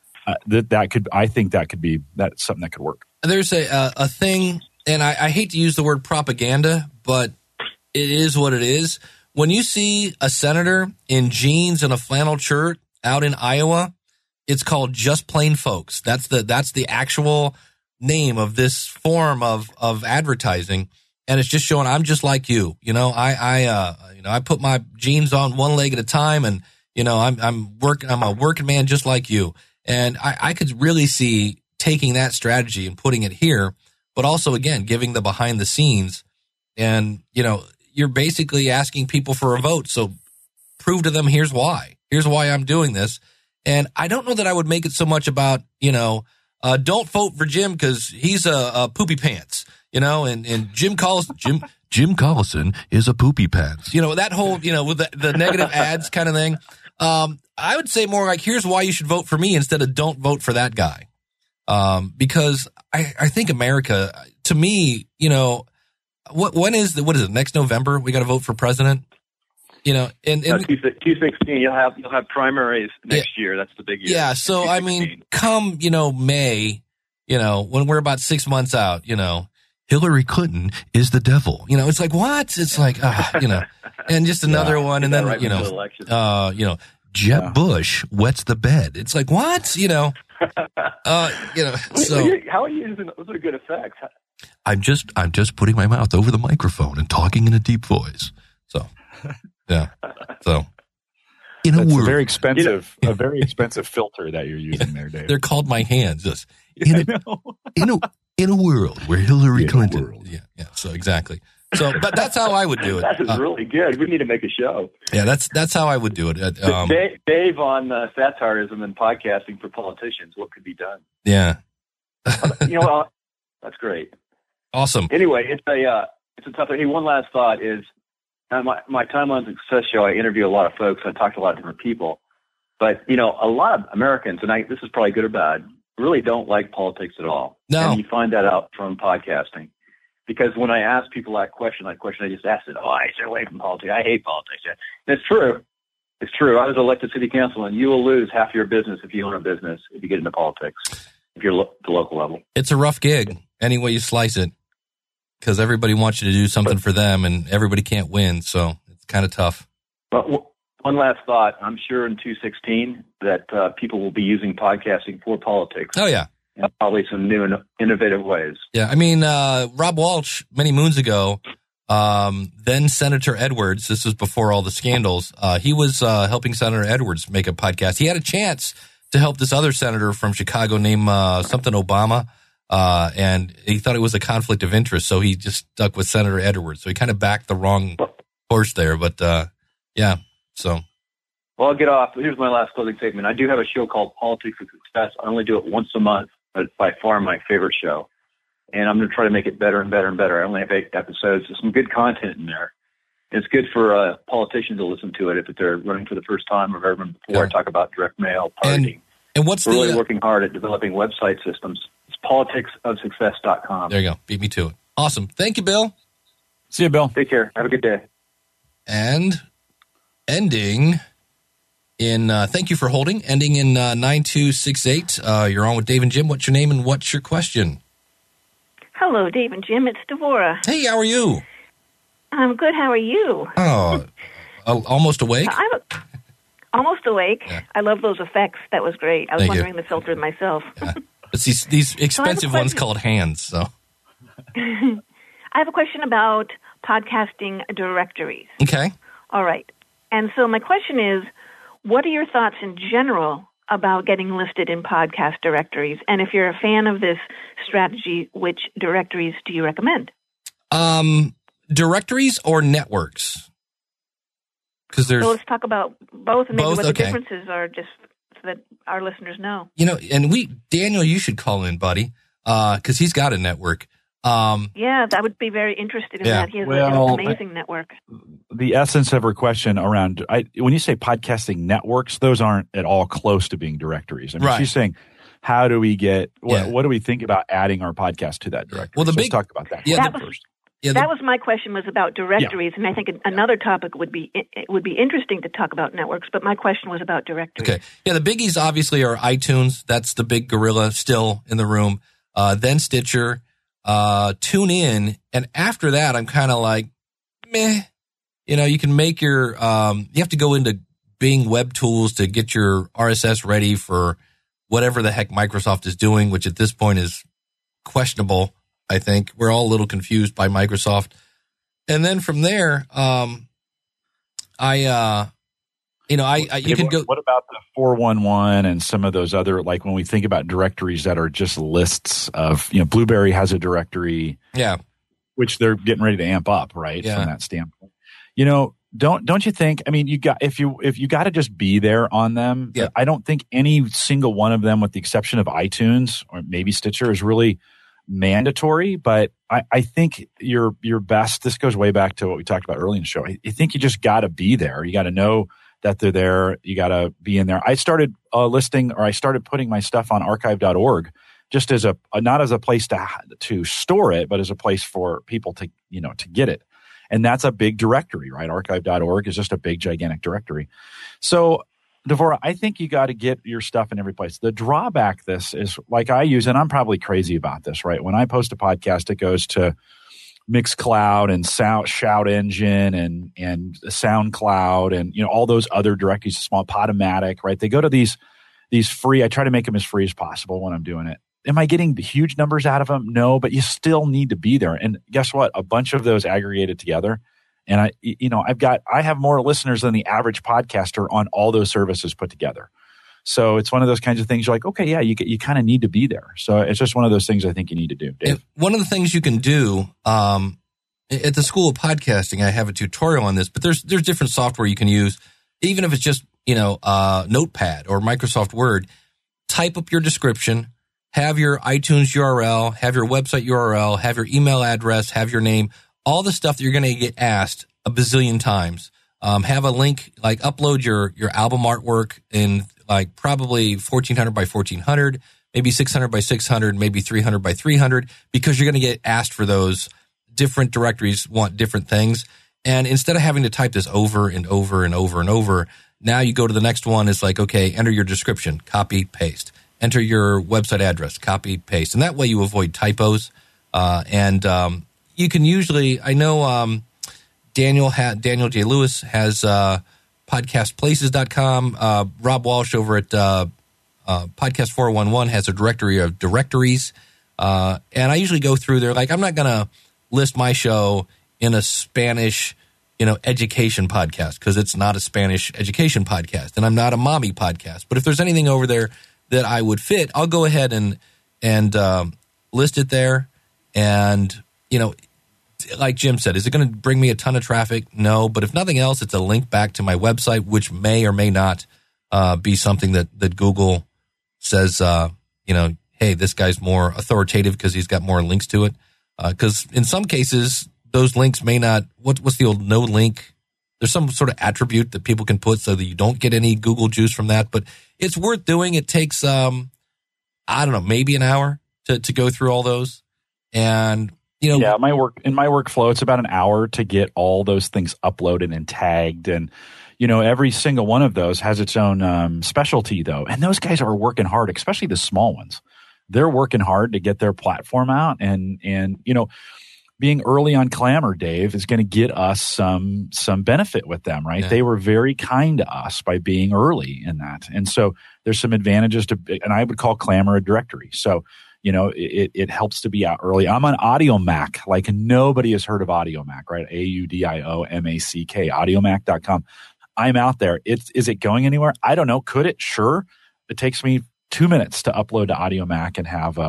C: I think that's something that could work.
A: There's a thing, and I hate to use the word propaganda, but it is what it is. When you see a senator in jeans and a flannel shirt out in Iowa, it's called Just Plain Folks. That's the actual name of this form of advertising, and it's just showing I'm just like you. I put my jeans on one leg at a time, and I'm a working man just like you. And I could really see taking that strategy and putting it here, but also again giving the behind the scenes. And you're basically asking people for a vote, so prove to them here's why I'm doing this. And I don't know that I would make it so much about don't vote for Jim because he's a poopy pants, and Jim Collison is a poopy pants. That whole, with the negative ads kind of thing. I would say more like, here's why you should vote for me instead of don't vote for that guy. Because I think America, to me, what is it? Next November, we got to vote for president. And
D: 2016, you'll have primaries next year. That's the big year.
A: Yeah. So, I mean, come, May, when we're about 6 months out, Hillary Clinton is the devil. It's like, what? It's like, and just another one. And then,
D: right,
A: Jeb Bush wets the bed. It's like, what? So.
D: How are you using those? Are good effects.
A: I'm just putting my mouth over the microphone and talking in a deep voice. So. Yeah. So,
C: a very expensive filter that you're using there, Dave.
A: They're called my hands. Just in a world where Hillary Clinton. Yeah. So exactly. So, but that's how I would do it.
D: That is really good. We need to make a show.
A: Yeah, that's how I would do it.
D: Dave on satirism and podcasting for politicians. What could be done?
A: Yeah.
D: That's great.
A: Awesome.
D: Anyway, it's a tough thing. Hey, one last thought is. My Time on Success show, I interview a lot of folks. I talk to a lot of different people. But, a lot of Americans, and this is probably good or bad, really don't like politics at all.
A: No.
D: And you find that out from podcasting. Because when I ask people that question, I just asked it, I stay away from politics. I hate politics. And it's true. It's true. I was elected city council, and you will lose half your business if you own a business, if you get into politics, if you're at the local level.
A: It's a rough gig, any way you slice it. Because everybody wants you to do something for them, and everybody can't win, so it's kind of tough.
D: But one last thought. I'm sure in 2016 that people will be using podcasting for politics.
A: Oh, yeah.
D: In probably some new and innovative ways.
A: Yeah, I mean, Rob Walsh, many moons ago, then Senator Edwards, this was before all the scandals, he was helping Senator Edwards make a podcast. He had a chance to help this other senator from Chicago named something Obama. And he thought it was a conflict of interest, so he just stuck with Senator Edwards. So he kind of backed the wrong horse there. But Yeah. So.
D: Well, I'll get off. Here's my last closing statement. I do have a show called Politics of Success. I only do it once a month, but it's by far my favorite show. And I'm going to try to make it better and better and better. I only have 8 episodes. There's some good content in there. It's good for politicians to listen to it if they're running for the first time or ever before. I talk about direct mail, targeting.
A: And what's
D: We're really working hard at developing website systems. It's politicsofsuccess.com.
A: There you go. Beat me to it. Awesome. Thank you, Bill.
C: See you, Bill.
D: Take care. Have a good day.
A: And ending in, thank you for holding, ending in 9268. You're on with Dave and Jim. What's your name and what's your question?
E: Hello, Dave and Jim. It's Devorah.
A: Hey, how are you?
E: I'm good. How are you?
A: Oh, almost awake?
E: I'm almost awake.
A: Yeah.
E: I love those effects. That was great. I was
A: Thank you.
E: wondering the filter myself.
A: Yeah. It's these expensive ones called hands. So
E: I have a question about podcasting directories.
A: Okay.
E: All right. And so my question is, what are your thoughts in general about getting listed in podcast directories? And if you're a fan of this strategy, which directories do you recommend?
A: Directories or networks? Because there's.
E: So let's talk about both and maybe
A: Both?
E: what the
A: Okay.
E: differences are, just so that our listeners know.
A: And Daniel, you should call in, buddy, because he's got a network.
E: Yeah, I would be very interested in
A: Yeah.
E: that. He has
C: Well,
E: an amazing network.
C: The essence of her question around when you say podcasting networks, those aren't at all close to being directories. I mean,
A: Right.
C: she's saying, how do we get?
A: Yeah.
C: What do we think about adding our podcast to that directory?
A: Well, the
C: So
A: big-
C: let's talk about that.
A: Yeah,
C: first.
A: Yeah,
E: That was my question, was about directories, and I think another topic would be interesting to talk about networks. But my question was about directories.
A: Okay. Yeah, the biggies obviously are iTunes. That's the big gorilla still in the room. Then Stitcher, TuneIn, and after that, I'm kind of like, meh. You can make your. You have to go into Bing Web Tools to get your RSS ready for whatever the heck Microsoft is doing, which at this point is questionable. I think we're all a little confused by Microsoft. And then from there, you can go.
C: What about the 411 and some of those other, like when we think about directories that are just lists of, Blueberry has a directory,
A: Yeah.
C: which they're getting ready to amp up, right?
A: Yeah.
C: From that standpoint, don't you think? I mean, if you got to just be there on them.
A: Yeah.
C: I don't think any single one of them, with the exception of iTunes or maybe Stitcher, is really mandatory. But I think your best. This goes way back to what we talked about early in the show. I think you just got to be there. You got to know that they're there. You got to be in there. I started putting my stuff on archive.org just as not as a place to store it, but as a place for people to get it. And that's a big directory, right? Archive.org is just a big, gigantic directory. So, Devorah, I think you got to get your stuff in every place. The drawback this is, like I use, and I'm probably crazy about this, right? When I post a podcast, it goes to Mixcloud and Shout Engine and SoundCloud and all those other directories, small Podomatic, right? They go to these free. I try to make them as free as possible when I'm doing it. Am I getting huge numbers out of them? No, but you still need to be there. And guess what? A bunch of those aggregated together. And I have more listeners than the average podcaster on all those services put together. So it's one of those kinds of things you're like, okay, yeah, you kind of need to be there. So it's just one of those things I think you need to do, Dave.
A: And one of the things you can do at the School of Podcasting, I have a tutorial on this, but there's different software you can use, even if it's just Notepad or Microsoft Word. Type up your description, have your iTunes URL, have your website URL, have your email address, have your name, all the stuff that you're going to get asked a bazillion times. Have a link, like upload your album artwork in like probably 1400 by 1400, maybe 600 by 600, maybe 300 by 300, because you're going to get asked for those. Different directories want different things. And instead of having to type this over and over and over and over, now you go to the next one. It's like, okay, enter your description, copy, paste. Enter your website address, copy, paste. And that way you avoid typos. You can usually, I know Daniel J. Lewis has podcastplaces.com. Rob Walsh over at Podcast 411 has a directory of directories. And I usually go through there. Like, I'm not going to list my show in a Spanish, education podcast, because it's not a Spanish education podcast, and I'm not a mommy podcast. But if there's anything over there that I would fit, I'll go ahead and list it there. And like Jim said, is it going to bring me a ton of traffic? No, but if nothing else, it's a link back to my website, which may or may not be something that Google says, hey, this guy's more authoritative because he's got more links to it. Because in some cases, those links may not, what's the old no link? There's some sort of attribute that people can put so that you don't get any Google juice from that. But it's worth doing. It takes, I don't know, maybe an hour to go through all those. And,
C: in my workflow, it's about an hour to get all those things uploaded and tagged. And, every single one of those has its own specialty, though. And those guys are working hard, especially the small ones. They're working hard to get their platform out. And being early on Clamor, Dave, is going to get us some benefit with them, right? Yeah. They were very kind to us by being early in that. And so there's some advantages and I would call Clamor a directory. So, it helps to be out early. I'm on AudioMac, like nobody has heard of AudioMac, right? AudioMack, AudioMac.com. I'm out there. Is it going anywhere? I don't know. Could it? Sure. It takes me 2 minutes to upload to AudioMac and have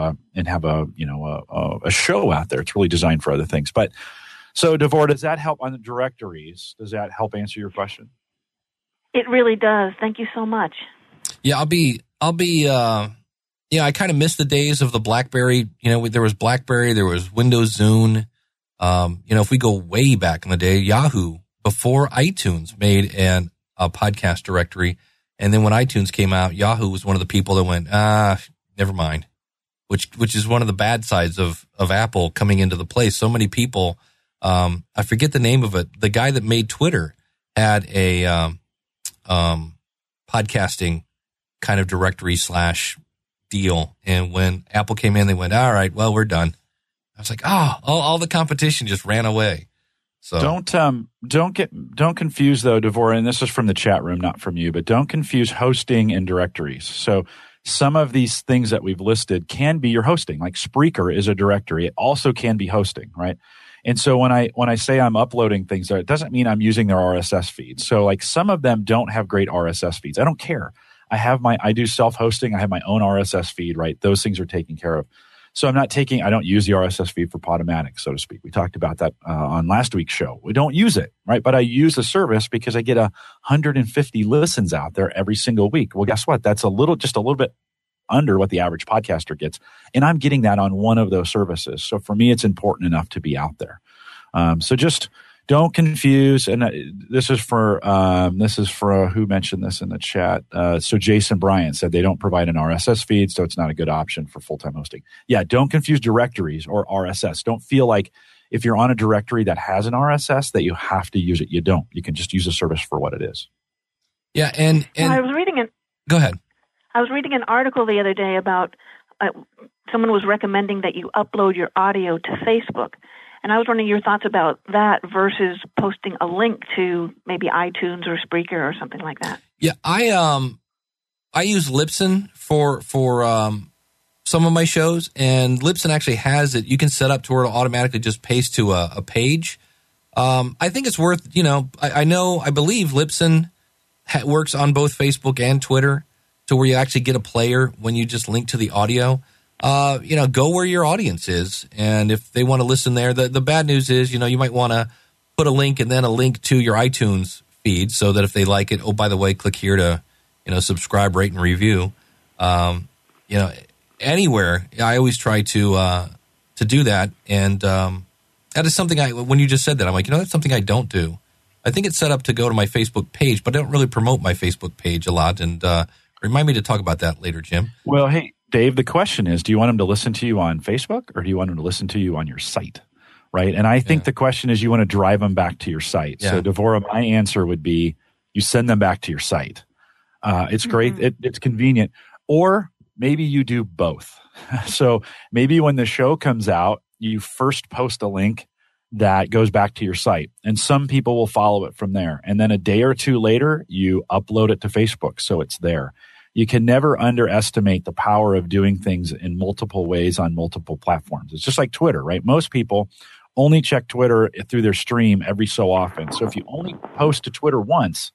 C: a show out there. It's really designed for other things. But so, Devora, does that help on the directories? Does that help answer your question?
E: It really does. Thank you so much.
A: Yeah, I kind of miss the days of the BlackBerry. There was BlackBerry, there was Windows Zune. If we go way back in the day, Yahoo, before iTunes, made a podcast directory. And then when iTunes came out, Yahoo was one of the people that went, never mind, which is one of the bad sides of Apple coming into the place. So many people, I forget the name of it. The guy that made Twitter had a podcasting kind of directory / deal. And when Apple came in, they went, all right, well, we're done. I was like, all the competition just ran away. So don't confuse though, Devora, and this is from the chat room, not from you, but don't confuse hosting and directories. So some of these things that we've listed can be your hosting, like Spreaker is a directory. It also can be hosting, right? And so when I say I'm uploading things there, it doesn't mean I'm using their RSS feeds. So like some of them don't have great RSS feeds. I don't care. I do self-hosting. I have my own RSS feed, right? Those things are taken care of. So I don't use the RSS feed for Podomatic, so to speak. We talked about that on last week's show. We don't use it, right? But I use the service because I get 150 listens out there every single week. Well, guess what? That's just a little bit under what the average podcaster gets. And I'm getting that on one of those services. So for me, it's important enough to be out there. So just don't confuse. And this is for who mentioned this in the chat. So Jason Bryant said they don't provide an RSS feed, so it's not a good option for full-time hosting. Yeah, don't confuse directories or RSS. Don't feel like if you're on a directory that has an RSS that you have to use it. You don't. You can just use a service for what it is. Yeah, and
E: I was reading
A: Go ahead.
E: I was reading an article the other day about someone was recommending that you upload your audio to Facebook. And I was wondering your thoughts about that versus posting a link to maybe iTunes or Spreaker or something like that.
A: Yeah, I use Libsyn for some of my shows, and Libsyn actually has it. You can set up to where it'll automatically just paste to a page. I think it's worth, I believe Libsyn works on both Facebook and Twitter to where you actually get a player when you just link to the audio. Go where your audience is. And if they want to listen there, the bad news is, you might want to put a link and then a link to your iTunes feed so that if they like it, oh, by the way, click here to, subscribe, rate, and review. Anywhere. I always try to do that. And that is something when you just said that, I'm like, that's something I don't do. I think it's set up to go to my Facebook page, but I don't really promote my Facebook page a lot. And remind me to talk about that later, Jim.
C: Well, hey, Dave, the question is, do you want them to listen to you on Facebook or do you want them to listen to you on your site? Right. And I think the question is you want to drive them back to your site. Yeah. So, Devora, my answer would be you send them back to your site. It's great. It's convenient. Or maybe you do both. So maybe when the show comes out, you first post a link that goes back to your site. And some people will follow it from there. And then a day or two later, you upload it to Facebook. So it's there. You can never underestimate the power of doing things in multiple ways on multiple platforms. It's just like Twitter, right? Most people only check Twitter through their stream every so often. So if you only post to Twitter once,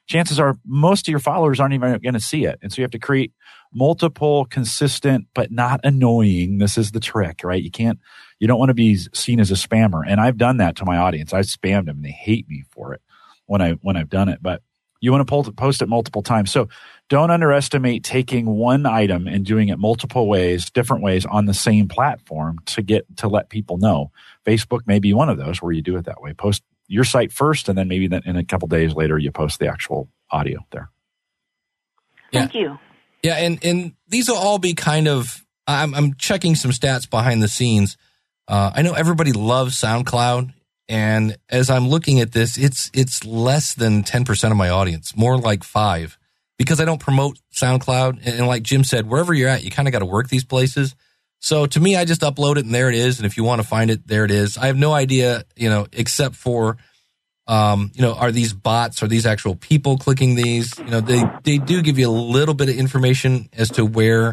C: chances are most of your followers aren't even going to see it. And so you have to create multiple, consistent, but not annoying. This is the trick, right? You don't want to be seen as a spammer. And I've done that to my audience. I've spammed them and they hate me for it when I've done it. But you want to post it multiple times. So don't underestimate taking one item and doing it multiple ways, different ways on the same platform to let people know. Facebook may be one of those where you do it that way. Post your site first, and then maybe in a couple days later, you post the actual audio there.
E: Thank you.
A: Yeah, and these will all be kind of, I'm checking some stats behind the scenes. I know everybody loves SoundCloud, and as I'm looking at this, it's less than 10% of my audience, more like 5%, because I don't promote SoundCloud. And like Jim said, wherever you're at, you kind of got to work these places. So to me, I just upload it and there it is. And if you want to find it, there it is. I have no idea, except for, are these bots? Are these actual people clicking these? They do give you a little bit of information as to where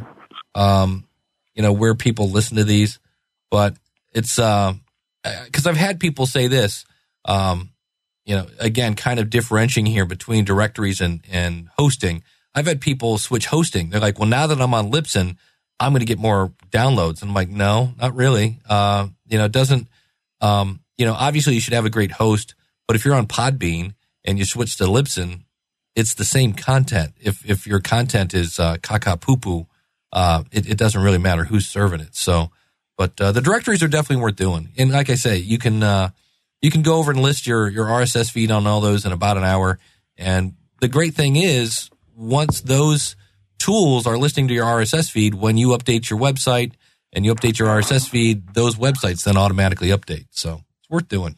A: people listen to these, but it's, because I've had people say this, again, kind of differentiating here between directories and hosting. I've had people switch hosting. They're like, well, now that I'm on Libsyn, I'm going to get more downloads. And I'm like, no, not really. It doesn't, obviously you should have a great host, but if you're on Podbean and you switch to Libsyn, it's the same content. If your content is caca poo poo, it doesn't really matter who's serving it. So, but the directories are definitely worth doing. And like I say, you can go over and list your RSS feed on all those in about an hour. And the great thing is, once those tools are listening to your RSS feed, when you update your website and you update your RSS feed, those websites then automatically update. So it's worth doing.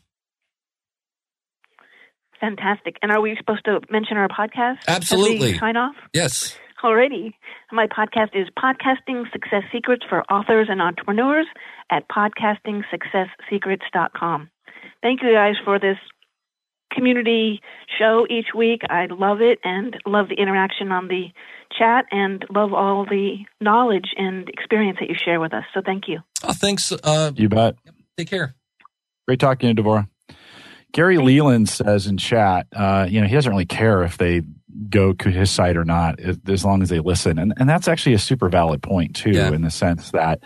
E: Fantastic. And are we supposed to mention our podcast?
A: Absolutely.
E: As we sign off?
A: Yes.
E: Alrighty. My podcast is Podcasting Success Secrets for Authors and Entrepreneurs at podcastingsuccesssecrets.com. Thank you guys for this community show each week. I love it and love the interaction on the chat and love all the knowledge and experience that you share with us. So thank you.
A: Oh, thanks.
C: You bet.
A: Take care.
C: Great talking to you, Deborah. Gary Leland says in chat, he doesn't really care if they go to his site or not, as long as they listen. And that's actually a super valid point too, in the sense that,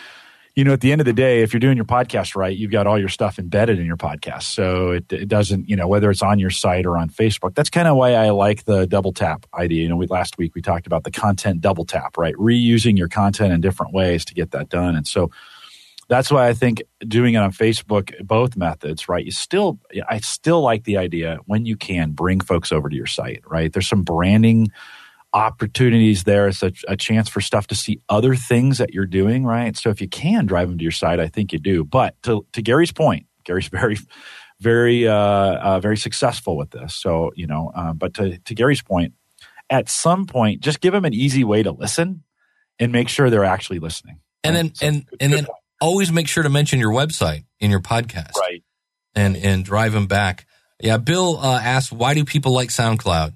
C: at the end of the day, if you're doing your podcast right, you've got all your stuff embedded in your podcast. So it doesn't, whether it's on your site or on Facebook. That's kind of why I like the double tap idea. Last week we talked about the content double tap, right? Reusing your content in different ways to get that done. And so that's why I think doing it on Facebook, both methods, right? I still like the idea, when you can, bring folks over to your site, right? There's some branding opportunities there. It's a chance for stuff to see other things that you're doing, right? So if you can drive them to your site, I think you do. But to Gary's point, Gary's very, very, very successful with this. So, but to Gary's point, at some point, just give them an easy way to listen and make sure they're actually listening.
A: And
C: right?
A: then, then always make sure to mention your website in your podcast,
C: right?
A: And drive them back. Yeah. Bill asked, why do people like SoundCloud?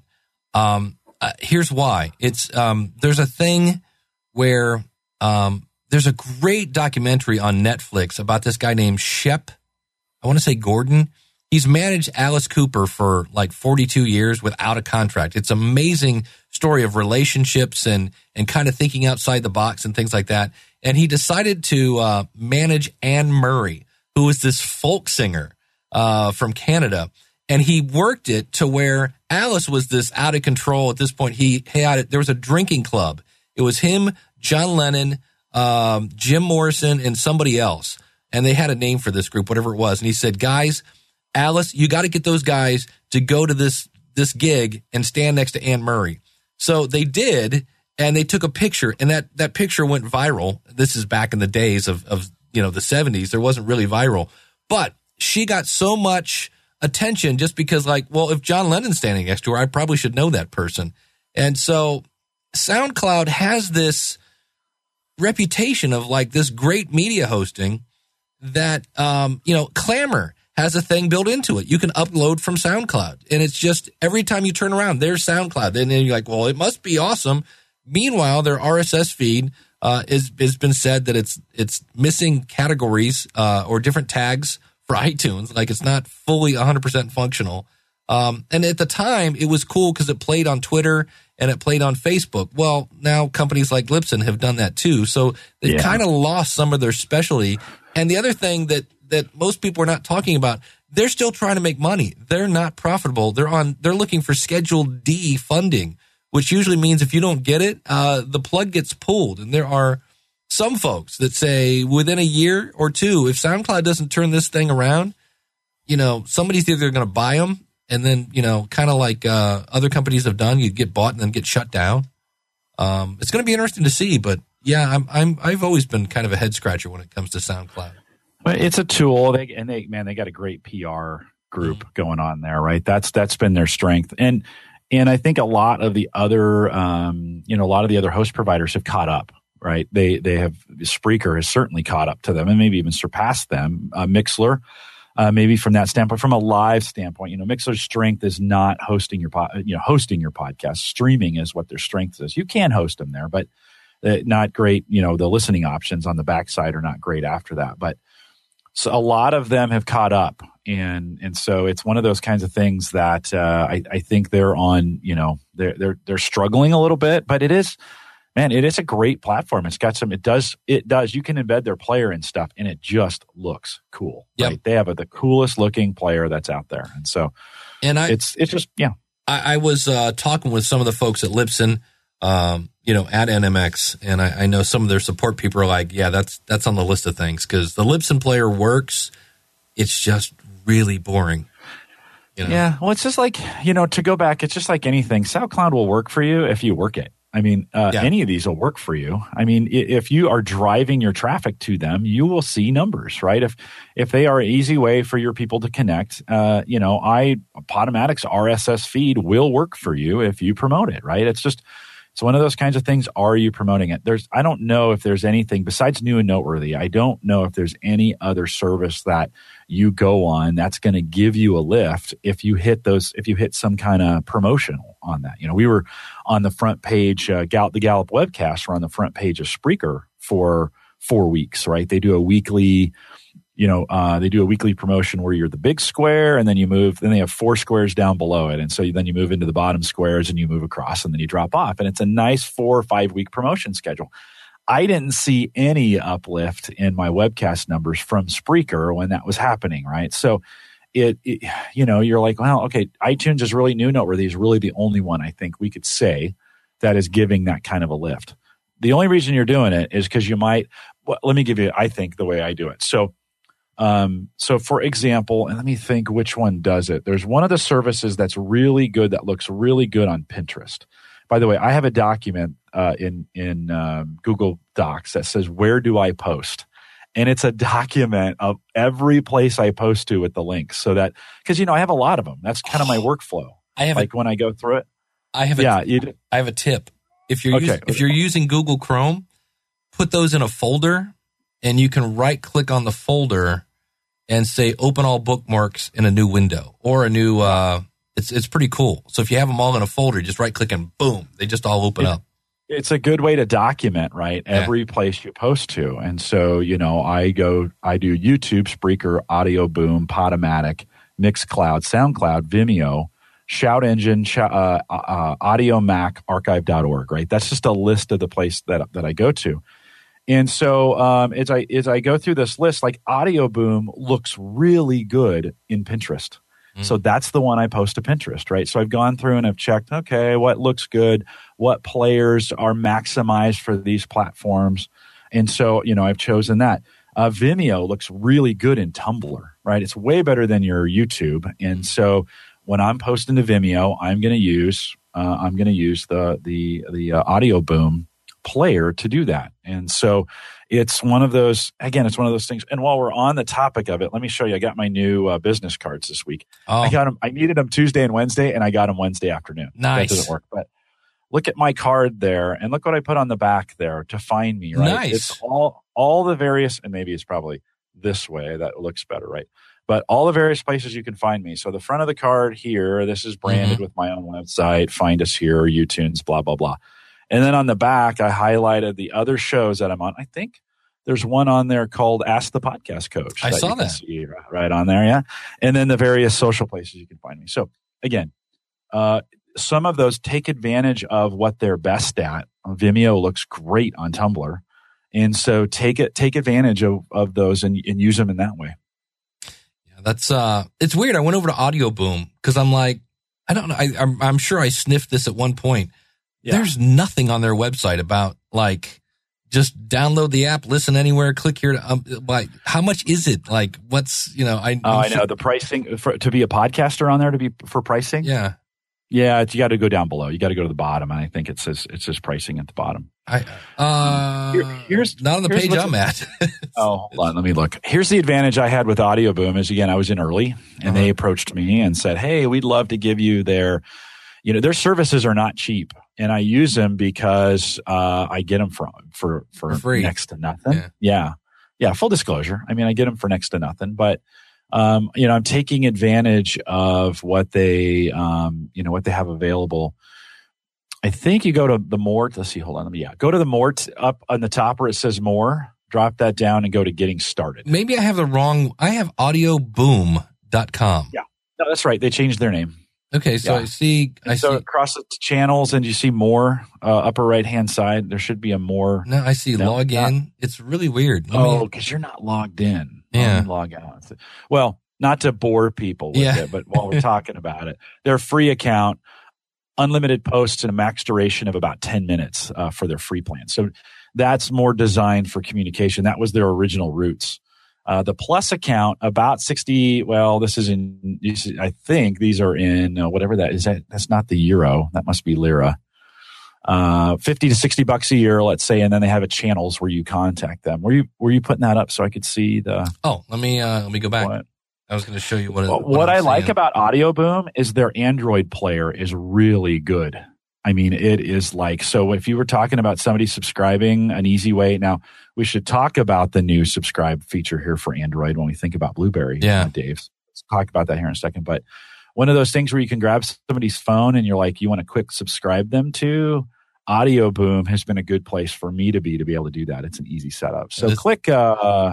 A: Here's why. It's there's a thing where there's a great documentary on Netflix about this guy named Shep. I want to say Gordon. He's managed Alice Cooper for like 42 years without a contract. It's an amazing story of relationships and kind of thinking outside the box and things like that. And he decided to manage Anne Murray, who was this folk singer from Canada. And he worked it to where Alice was this out of control at this point. There was a drinking club. It was him, John Lennon, Jim Morrison, and somebody else. And they had a name for this group, whatever it was. And he said, guys, Alice, you got to get those guys to go to this gig and stand next to Anne Murray. So they did, and they took a picture, and that picture went viral. This is back in the days of the 70s. There wasn't really viral. But she got so much attention just because, if John Lennon's standing next to her, I probably should know that person. And so SoundCloud has this reputation of this great media hosting that, Clamor has a thing built into it. You can upload from SoundCloud, and it's just every time you turn around, there's SoundCloud. And then you're like, well, it must be awesome. Meanwhile, their RSS feed has been said that it's missing categories or different tags for iTunes. It's not fully 100% functional. And at the time, it was cool because it played on Twitter and it played on Facebook. Well, now companies like Libsyn have done that too. So they've kind of lost some of their specialty. And the other thing that most people are not talking about, they're still trying to make money. They're not profitable. They're looking for Schedule D funding, which usually means if you don't get it, the plug gets pulled. And there are some folks that say within a year or two, if SoundCloud doesn't turn this thing around, somebody's either going to buy them and then, kind of like other companies have done, you get bought and then get shut down. It's going to be interesting to see, but yeah, I've always been kind of a head scratcher when it comes to SoundCloud.
C: Well, it's a tool, they got a great PR group going on there, right? That's been their strength, and I think a lot of the other, host providers have caught up, right? They have Spreaker has certainly caught up to them, and maybe even surpassed them. Mixler, maybe from that standpoint, from a live standpoint, Mixler's strength is not hosting your podcast. Streaming is what their strength is. You can host them there, but not great. The listening options on the backside are not great after that, but. So a lot of them have caught up, and so it's one of those kinds of things that I think they're on. They're struggling a little bit, but it is a great platform. It's got some. It does. You can embed their player and stuff, and it just looks cool.
A: Yep.
C: Right? They have the coolest looking player that's out there, and so it's just.
A: I was talking with some of the folks at Libsyn. At NMX, and I know some of their support people are like, yeah, that's on the list of things because the Libsyn player works. It's just really boring.
C: Yeah, well, it's just like, to go back, it's just like anything. SoundCloud will work for you if you work it. I mean, any of these will work for you. I mean, if you are driving your traffic to them, you will see numbers, right? If they are an easy way for your people to connect, Podomatic's RSS feed will work for you if you promote it, right? It's one of those kinds of things. Are you promoting it? I don't know if there's anything besides New and Noteworthy. I don't know if there's any other service that you go on that's going to give you a lift if you hit some kind of promotional on that. We were on the front page, the Gallup webcasts were on the front page of Spreaker for 4 weeks, right? They do a weekly promotion where you're the big square and then then they have 4 squares down below it. And so then you move into the bottom squares and you move across and then you drop off. And it's a nice 4 or 5 week promotion schedule. I didn't see any uplift in my webcast numbers from Spreaker when that was happening, right? So you're like, well, okay, iTunes is really new. Noteworthy is really the only one I think we could say that is giving that kind of a lift. The only reason you're doing it is because let me give you, I think, the way I do it. So for example, and let me think which one does it. There's one of the services that's really good that looks really good on Pinterest. By the way, I have a document in Google Docs that says, where do I post? And it's a document of every place I post to with the links. So that, because, I have a lot of them. That's kind of my workflow. When I go through it. I have a tip.
A: If you're using Google Chrome, put those in a folder and you can right click on the folder and say open all bookmarks in a new window or a new it's pretty cool. So if you have them all in a folder, just right click and boom, they just all open up.
C: It's a good way to document, right? Every place you post to. And so, I do YouTube, Spreaker, Audio Boom, Podomatic, Mixcloud, SoundCloud, Vimeo, Shout Engine, Audio Mac, archive.org, right? That's just a list of the place that I go to. And so as I go through this list, like Audio Boom looks really good in Pinterest. So that's the one I post to Pinterest, right? So I've gone through and I've checked, okay, what looks good, what players are maximized for these platforms. And so, I've chosen that. Vimeo looks really good in Tumblr, right? It's way better than your YouTube. And so when I'm posting to Vimeo, I'm going to use the Audio Boom player to do that. And so it's one of those things. And while we're on the topic of it, let me show you. I got my new business cards this week. Oh. I got them. I needed them Tuesday and Wednesday, and I got them Wednesday afternoon.
A: Nice.
C: That doesn't work, but look at my card there, and look what I put on the back there to find me. Right?
A: Nice.
C: It's all the various, and maybe it's probably this way that looks better, right? But all the various places you can find me. So the front of the card here, this is branded with my own website. Find us here, YouTunes, blah blah blah. And then on the back, I highlighted the other shows that I'm on. I think there's one on there called Ask the Podcast Coach.
A: I saw that.
C: Right on there, yeah. And then the various social places you can find me. So again, some of those take advantage of what they're best at. Vimeo looks great on Tumblr. And so take advantage of those and use them in that way.
A: Yeah, that's it's weird. I went over to Audio Boom because I'm like, I don't know. I'm sure I sniffed this at one point. Yeah. There's nothing on their website about like just download the app, listen anywhere, click here. Like, how much is it? Like, what's I know
C: the pricing to be a podcaster on there for pricing.
A: Yeah.
C: Yeah, you got to go down below. You got to go to the bottom, and I think it says pricing at the bottom.
A: Here's not on the page I'm at.
C: Hold on, let me look. Here's the advantage I had with Audio Boom is, again, I was in early, and they approached me and said, "Hey, we'd love to give you their services are not cheap, and I use them because I get them for
A: free,
C: next to nothing." Yeah. Full disclosure. I mean, I get them for next to nothing, but. I'm taking advantage of what they, what they have available. I think you go to the more, let's see, hold on. Go to the more up on the top where it says more, drop that down and go to getting started.
A: Maybe I have I have audioboom.com.
C: Yeah, no, that's right. They changed their name.
A: Okay. So I see
C: across the channels and you see more, upper right-hand side, there should be a more.
A: No, I see log in. It's really weird.
C: Because you're not logged in.
A: Yeah.
C: Log out. Well, not to bore people with it, but while we're talking about it, their free account, unlimited posts and a max duration of about 10 minutes for their free plan. So that's more designed for communication. That was their original roots. The Plus account, about 60. Well, I think these are in whatever that is. That's not the euro. That must be lira. $50 to $60 a year, let's say, and then they have channels where you contact them. Were you putting that up so I could see the?
A: Oh, let me go back. What? I was going to show you
C: what I like about Audio Boom is their Android player is really good. I mean, it is like, so if you were talking about somebody subscribing, an easy way. Now we should talk about the new subscribe feature here for Android when we think about Blueberry.
A: Yeah,
C: Dave. Let's talk about that here in a second, but. One of those things where you can grab somebody's phone and you're like, you want to quick subscribe them to. Audio Boom has been a good place for me to be able to do that. It's an easy setup. So click. I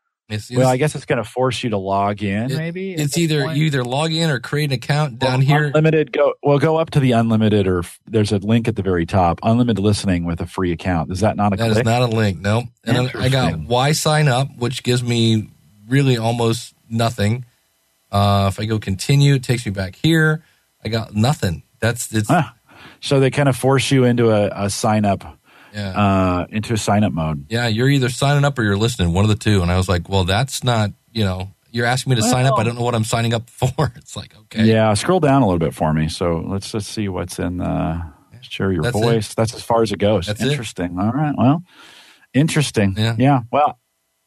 C: guess it's going to force you to log in. Maybe
A: it's you either log in or create an account down here.
C: Unlimited. Go up to the unlimited, or there's a link at the very top. Unlimited listening with a free account. Is that not a click?
A: That is not a link. No. And I got why sign up, which gives me really almost nothing. If I go continue, it takes me back here. I got nothing.
C: So they kind of force you into a sign up, into a sign up mode.
A: Yeah, you're either signing up or you're listening, one of the two. And I was like, well, that's not, you're asking me to sign up. I don't know what I'm signing up for. It's like, okay.
C: Yeah, scroll down a little bit for me. So let's just see what's in share your voice. That's as far as it goes.
A: That's
C: interesting. All right. Well, interesting.
A: Yeah.
C: Well,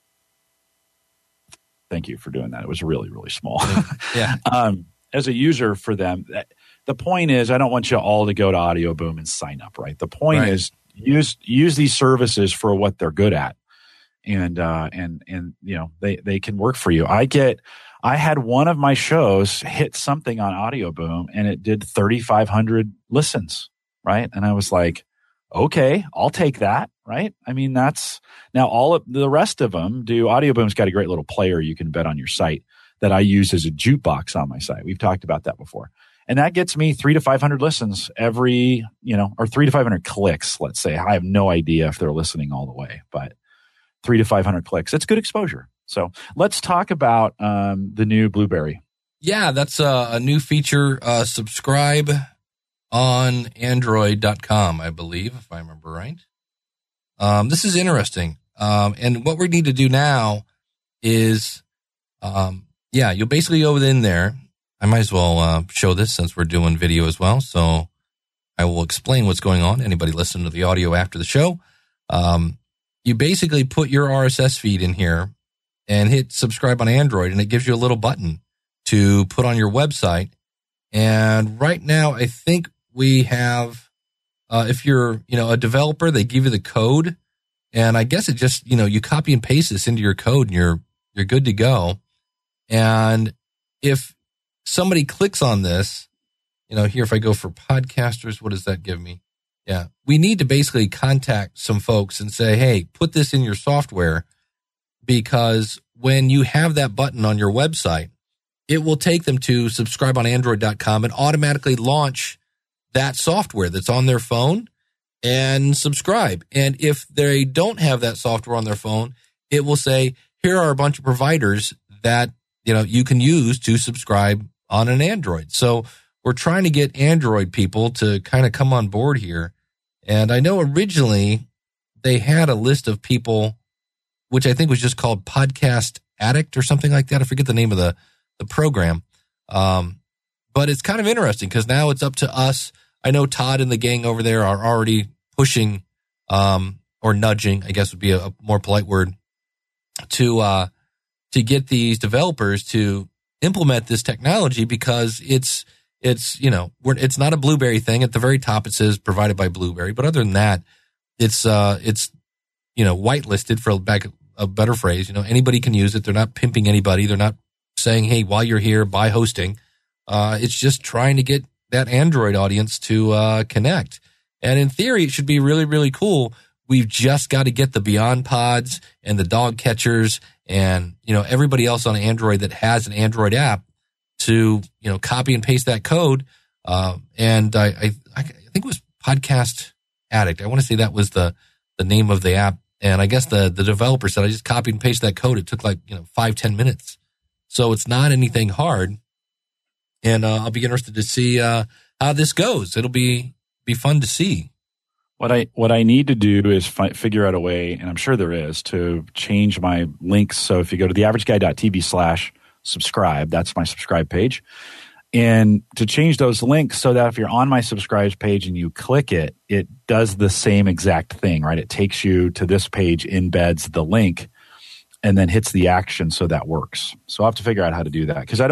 C: thank you for doing that. It was really, really small.
A: Yeah.
C: As a user for them, the point is I don't want you all to go to Audio Boom and sign up, right? The point is use these services for what they're good at. And they can work for you. I had one of my shows hit something on Audio Boom and it did 3,500 listens, right? And I was like, okay, I'll take that, right? I mean, that's now all of the rest of them do. Audio Boom's got a great little player you can embed on your site that I use as a jukebox on my site. We've talked about that before. And that gets me 300 to 500 listens every, or 300 to 500 clicks, let's say. I have no idea if they're listening all the way, but 300 to 500 clicks. It's good exposure. So let's talk about the new Blueberry.
A: Yeah, that's a new feature. Subscribe on Android.com, I believe, if I remember right. This is interesting. And what we need to do now is, you'll basically go in there. I might as well show this since we're doing video as well. So I will explain what's going on. Anybody listening to the audio after the show, you basically put your RSS feed in here and hit subscribe on Android, and it gives you a little button to put on your website. And right now, I think we have, if you're, a developer, they give you the code, and I guess it just, you copy and paste this into your code and you're good to go. And if somebody clicks on this, here, if I go for podcasters, what does that give me? Yeah. We need to basically contact some folks and say, hey, put this in your software, because when you have that button on your website, it will take them to subscribeonandroid.com and automatically launch that software that's on their phone and subscribe. And if they don't have that software on their phone, it will say, here are a bunch of providers that, you can use to subscribe on an Android. So we're trying to get Android people to kind of come on board here. And I know originally they had a list of people, which I think was just called Podcast Addict or something like that. I forget the name of the program. But it's kind of interesting because now it's up to us. I know Todd and the gang over there are already pushing, or nudging, I guess would be a more polite word, to get these developers to implement this technology, because it's not a Blueberry thing. At the very top, it says provided by Blueberry. But other than that, it's whitelisted, for a better phrase. Anybody can use it. They're not pimping anybody. They're not saying, hey, while you're here, buy hosting. It's just trying to get that Android audience to connect. And in theory, it should be really, really cool. We've just got to get the Beyond Pods and the dog catchers and, everybody else on Android that has an Android app to, copy and paste that code. And I think it was Podcast Addict. I want to say that was the name of the app. And I guess the developer said, I just copied and pasted that code. It took 5-10 minutes. So it's not anything hard. And I'll be interested to see how this goes. It'll be fun to see.
C: What I need to do is figure out a way, and I'm sure there is, to change my links. So if you go to theaverageguy.tv/subscribe, that's my subscribe page, and to change those links so that if you're on my subscribe page and you click it, it does the same exact thing, right? It takes you to this page, embeds the link, and then hits the action, so that works. So I'll have to figure out how to do that, because I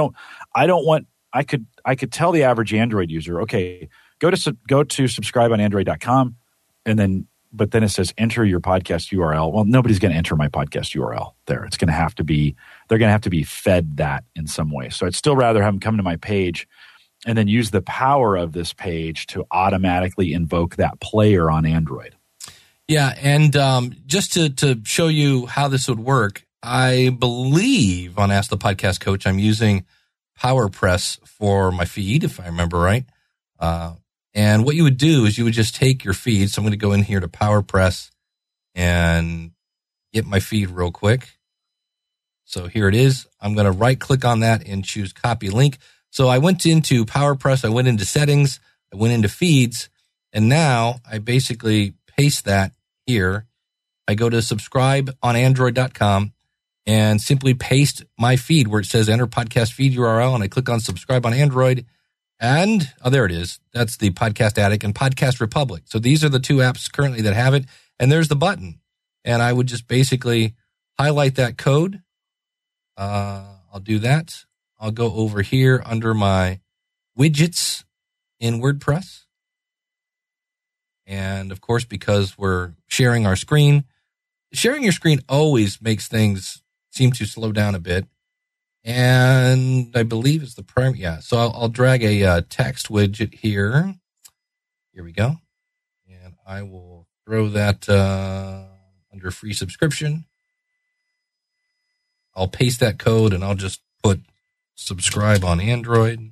C: could tell the average Android user, okay, go to subscribeonandroid.com, but then it says enter your podcast URL. Well, nobody's going to enter my podcast URL there. It's going to have to be, they're going to have to be fed that in some way. So I'd still rather have them come to my page and then use the power of this page to automatically invoke that player on Android.
A: Yeah, and just to show you how this would work, I believe on Ask the Podcast Coach, I'm using PowerPress for my feed, if I remember right. And what you would do is you would just take your feed. So I'm going to go in here to PowerPress and get my feed real quick. So here it is. I'm going to right click on that and choose copy link. So I went into PowerPress. I went into settings. I went into feeds. And now I basically paste that here. I go to subscribeonandroid.com and simply paste my feed where it says enter podcast feed URL. And I click on subscribe on Android. And, there it is. That's the Podcast Addict and Podcast Republic. So these are the two apps currently that have it. And there's the button. And I would just basically highlight that code. I'll do that. I'll go over here under my widgets in WordPress. And, of course, because we're sharing our screen, sharing your screen always makes things seem to slow down a bit. And I believe it's the primary. Yeah. So I'll drag a text widget here. Here we go. And I will throw that under free subscription. I'll paste that code and I'll just put subscribe on Android.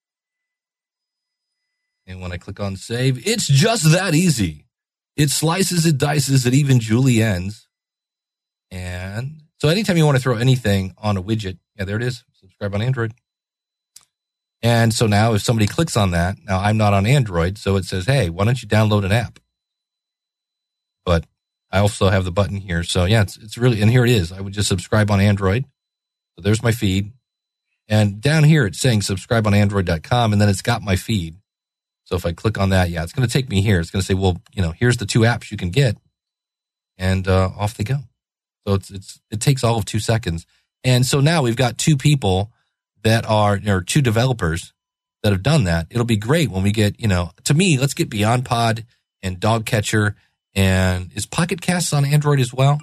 A: And when I click on save, it's just that easy. It slices, it dices, it even juliennes. And so anytime you want to throw anything on a widget, yeah, there it is. Subscribe on Android. And so now if somebody clicks on that, now I'm not on Android, so it says, hey, why don't you download an app? But I also have the button here. So yeah, it's really, and here it is. I would just subscribe on Android. So there's my feed. And down here, it's saying subscribeonandroid.com, and then it's got my feed. So if I click on that, yeah, it's going to take me here. It's going to say, well, here's the two apps you can get. And off they go. So it takes all of 2 seconds. And so now we've got two people that are, or two developers that have done that. It'll be great when we get, to me, let's get Beyond Pod and Dog Catcher. And is Pocket Casts on Android as well?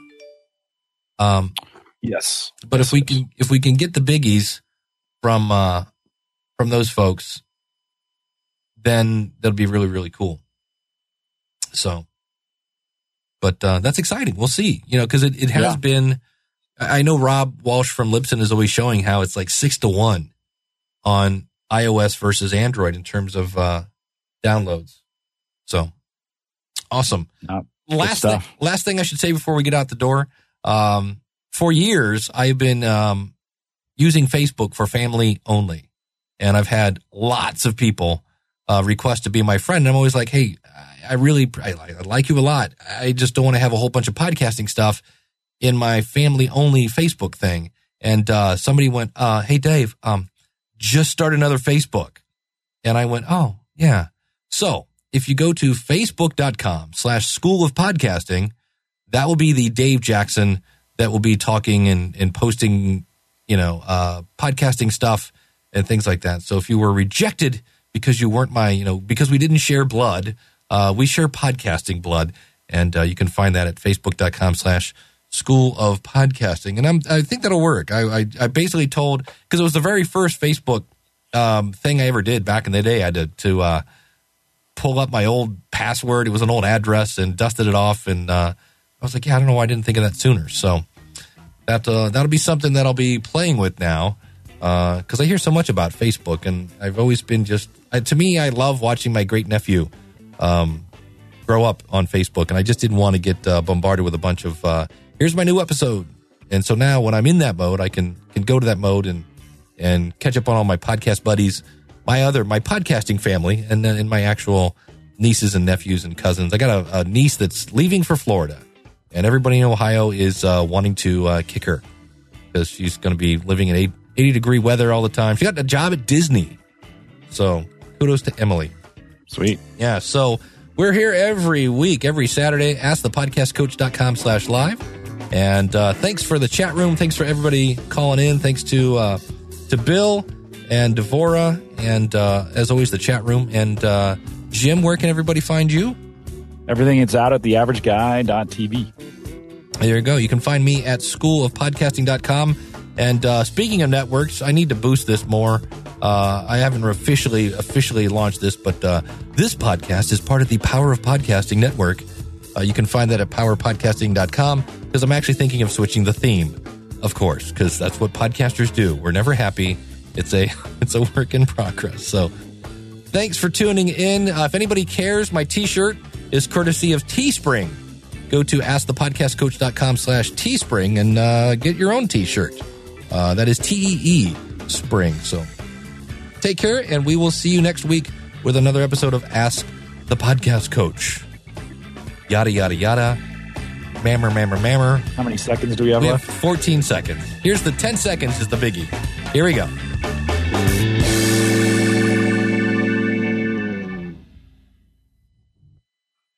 C: Yes.
A: But
C: yes,
A: if we can get the biggies from those folks, then that'll be really, really cool. So, but that's exciting. We'll see, because it has been. I know Rob Walsh from Libsyn is always showing how it's like 6-1 on iOS versus Android in terms of downloads. So awesome. Last thing I should say before we get out the door. For years, I've been using Facebook for family only, and I've had lots of people request to be my friend. And I'm always like, hey, I like you a lot. I just don't want to have a whole bunch of podcasting stuff in my family only Facebook thing. And somebody went, hey, Dave, just start another Facebook. And I went, oh, yeah. So if you go to facebook.com/School of Podcasting, that will be the Dave Jackson that will be talking and posting, podcasting stuff and things like that. So if you were rejected because you weren't because we didn't share blood, we share podcasting blood. And you can find that at facebook.com/School of Podcasting. And I think that'll work. I basically told, because it was the very first Facebook thing I ever did back in the day. I had to pull up my old password. It was an old address, and dusted it off. And I was like, yeah, I don't know why I didn't think of that sooner. So that'll be something that I'll be playing with now, because I hear so much about Facebook, and I've always been to me, I love watching my great nephew grow up on Facebook, and I just didn't want to get bombarded with a bunch of here's my new episode. And so now when I'm in that mode, I can go to that mode and catch up on all my podcast buddies, my podcasting family, and then in my actual nieces and nephews and cousins. I got a niece that's leaving for Florida, and everybody in Ohio is wanting to kick her because she's going to be living in 80-degree weather all the time. She got a job at Disney. So kudos to Emily.
C: Sweet.
A: Yeah, so we're here every week, every Saturday. AskThePodcastCoach.com/live. And thanks for the chat room. Thanks for everybody calling in. Thanks to Bill and Devora, and as always, the chat room. And Jim, where can everybody find you?
C: Everything is out at theaverageguy.tv.
A: There you go. You can find me at schoolofpodcasting.com. And speaking of networks, I need to boost this more. I haven't officially launched this, but this podcast is part of the Power of Podcasting network. You can find that at powerpodcasting.com, because I'm actually thinking of switching the theme, of course, because that's what podcasters do. We're never happy. It's a work in progress. So thanks for tuning in. If anybody cares, my T-shirt is courtesy of Teespring. Go to askthePodcastCoach.com/Teespring and get your own T-shirt. That is TEE Spring. So take care, and we will see you next week with another episode of Ask the Podcast Coach. Yada, yada, yada. Mammer.
C: How many seconds do we have left?
A: We have 14 seconds. Here's the 10 seconds is the biggie. Here we go.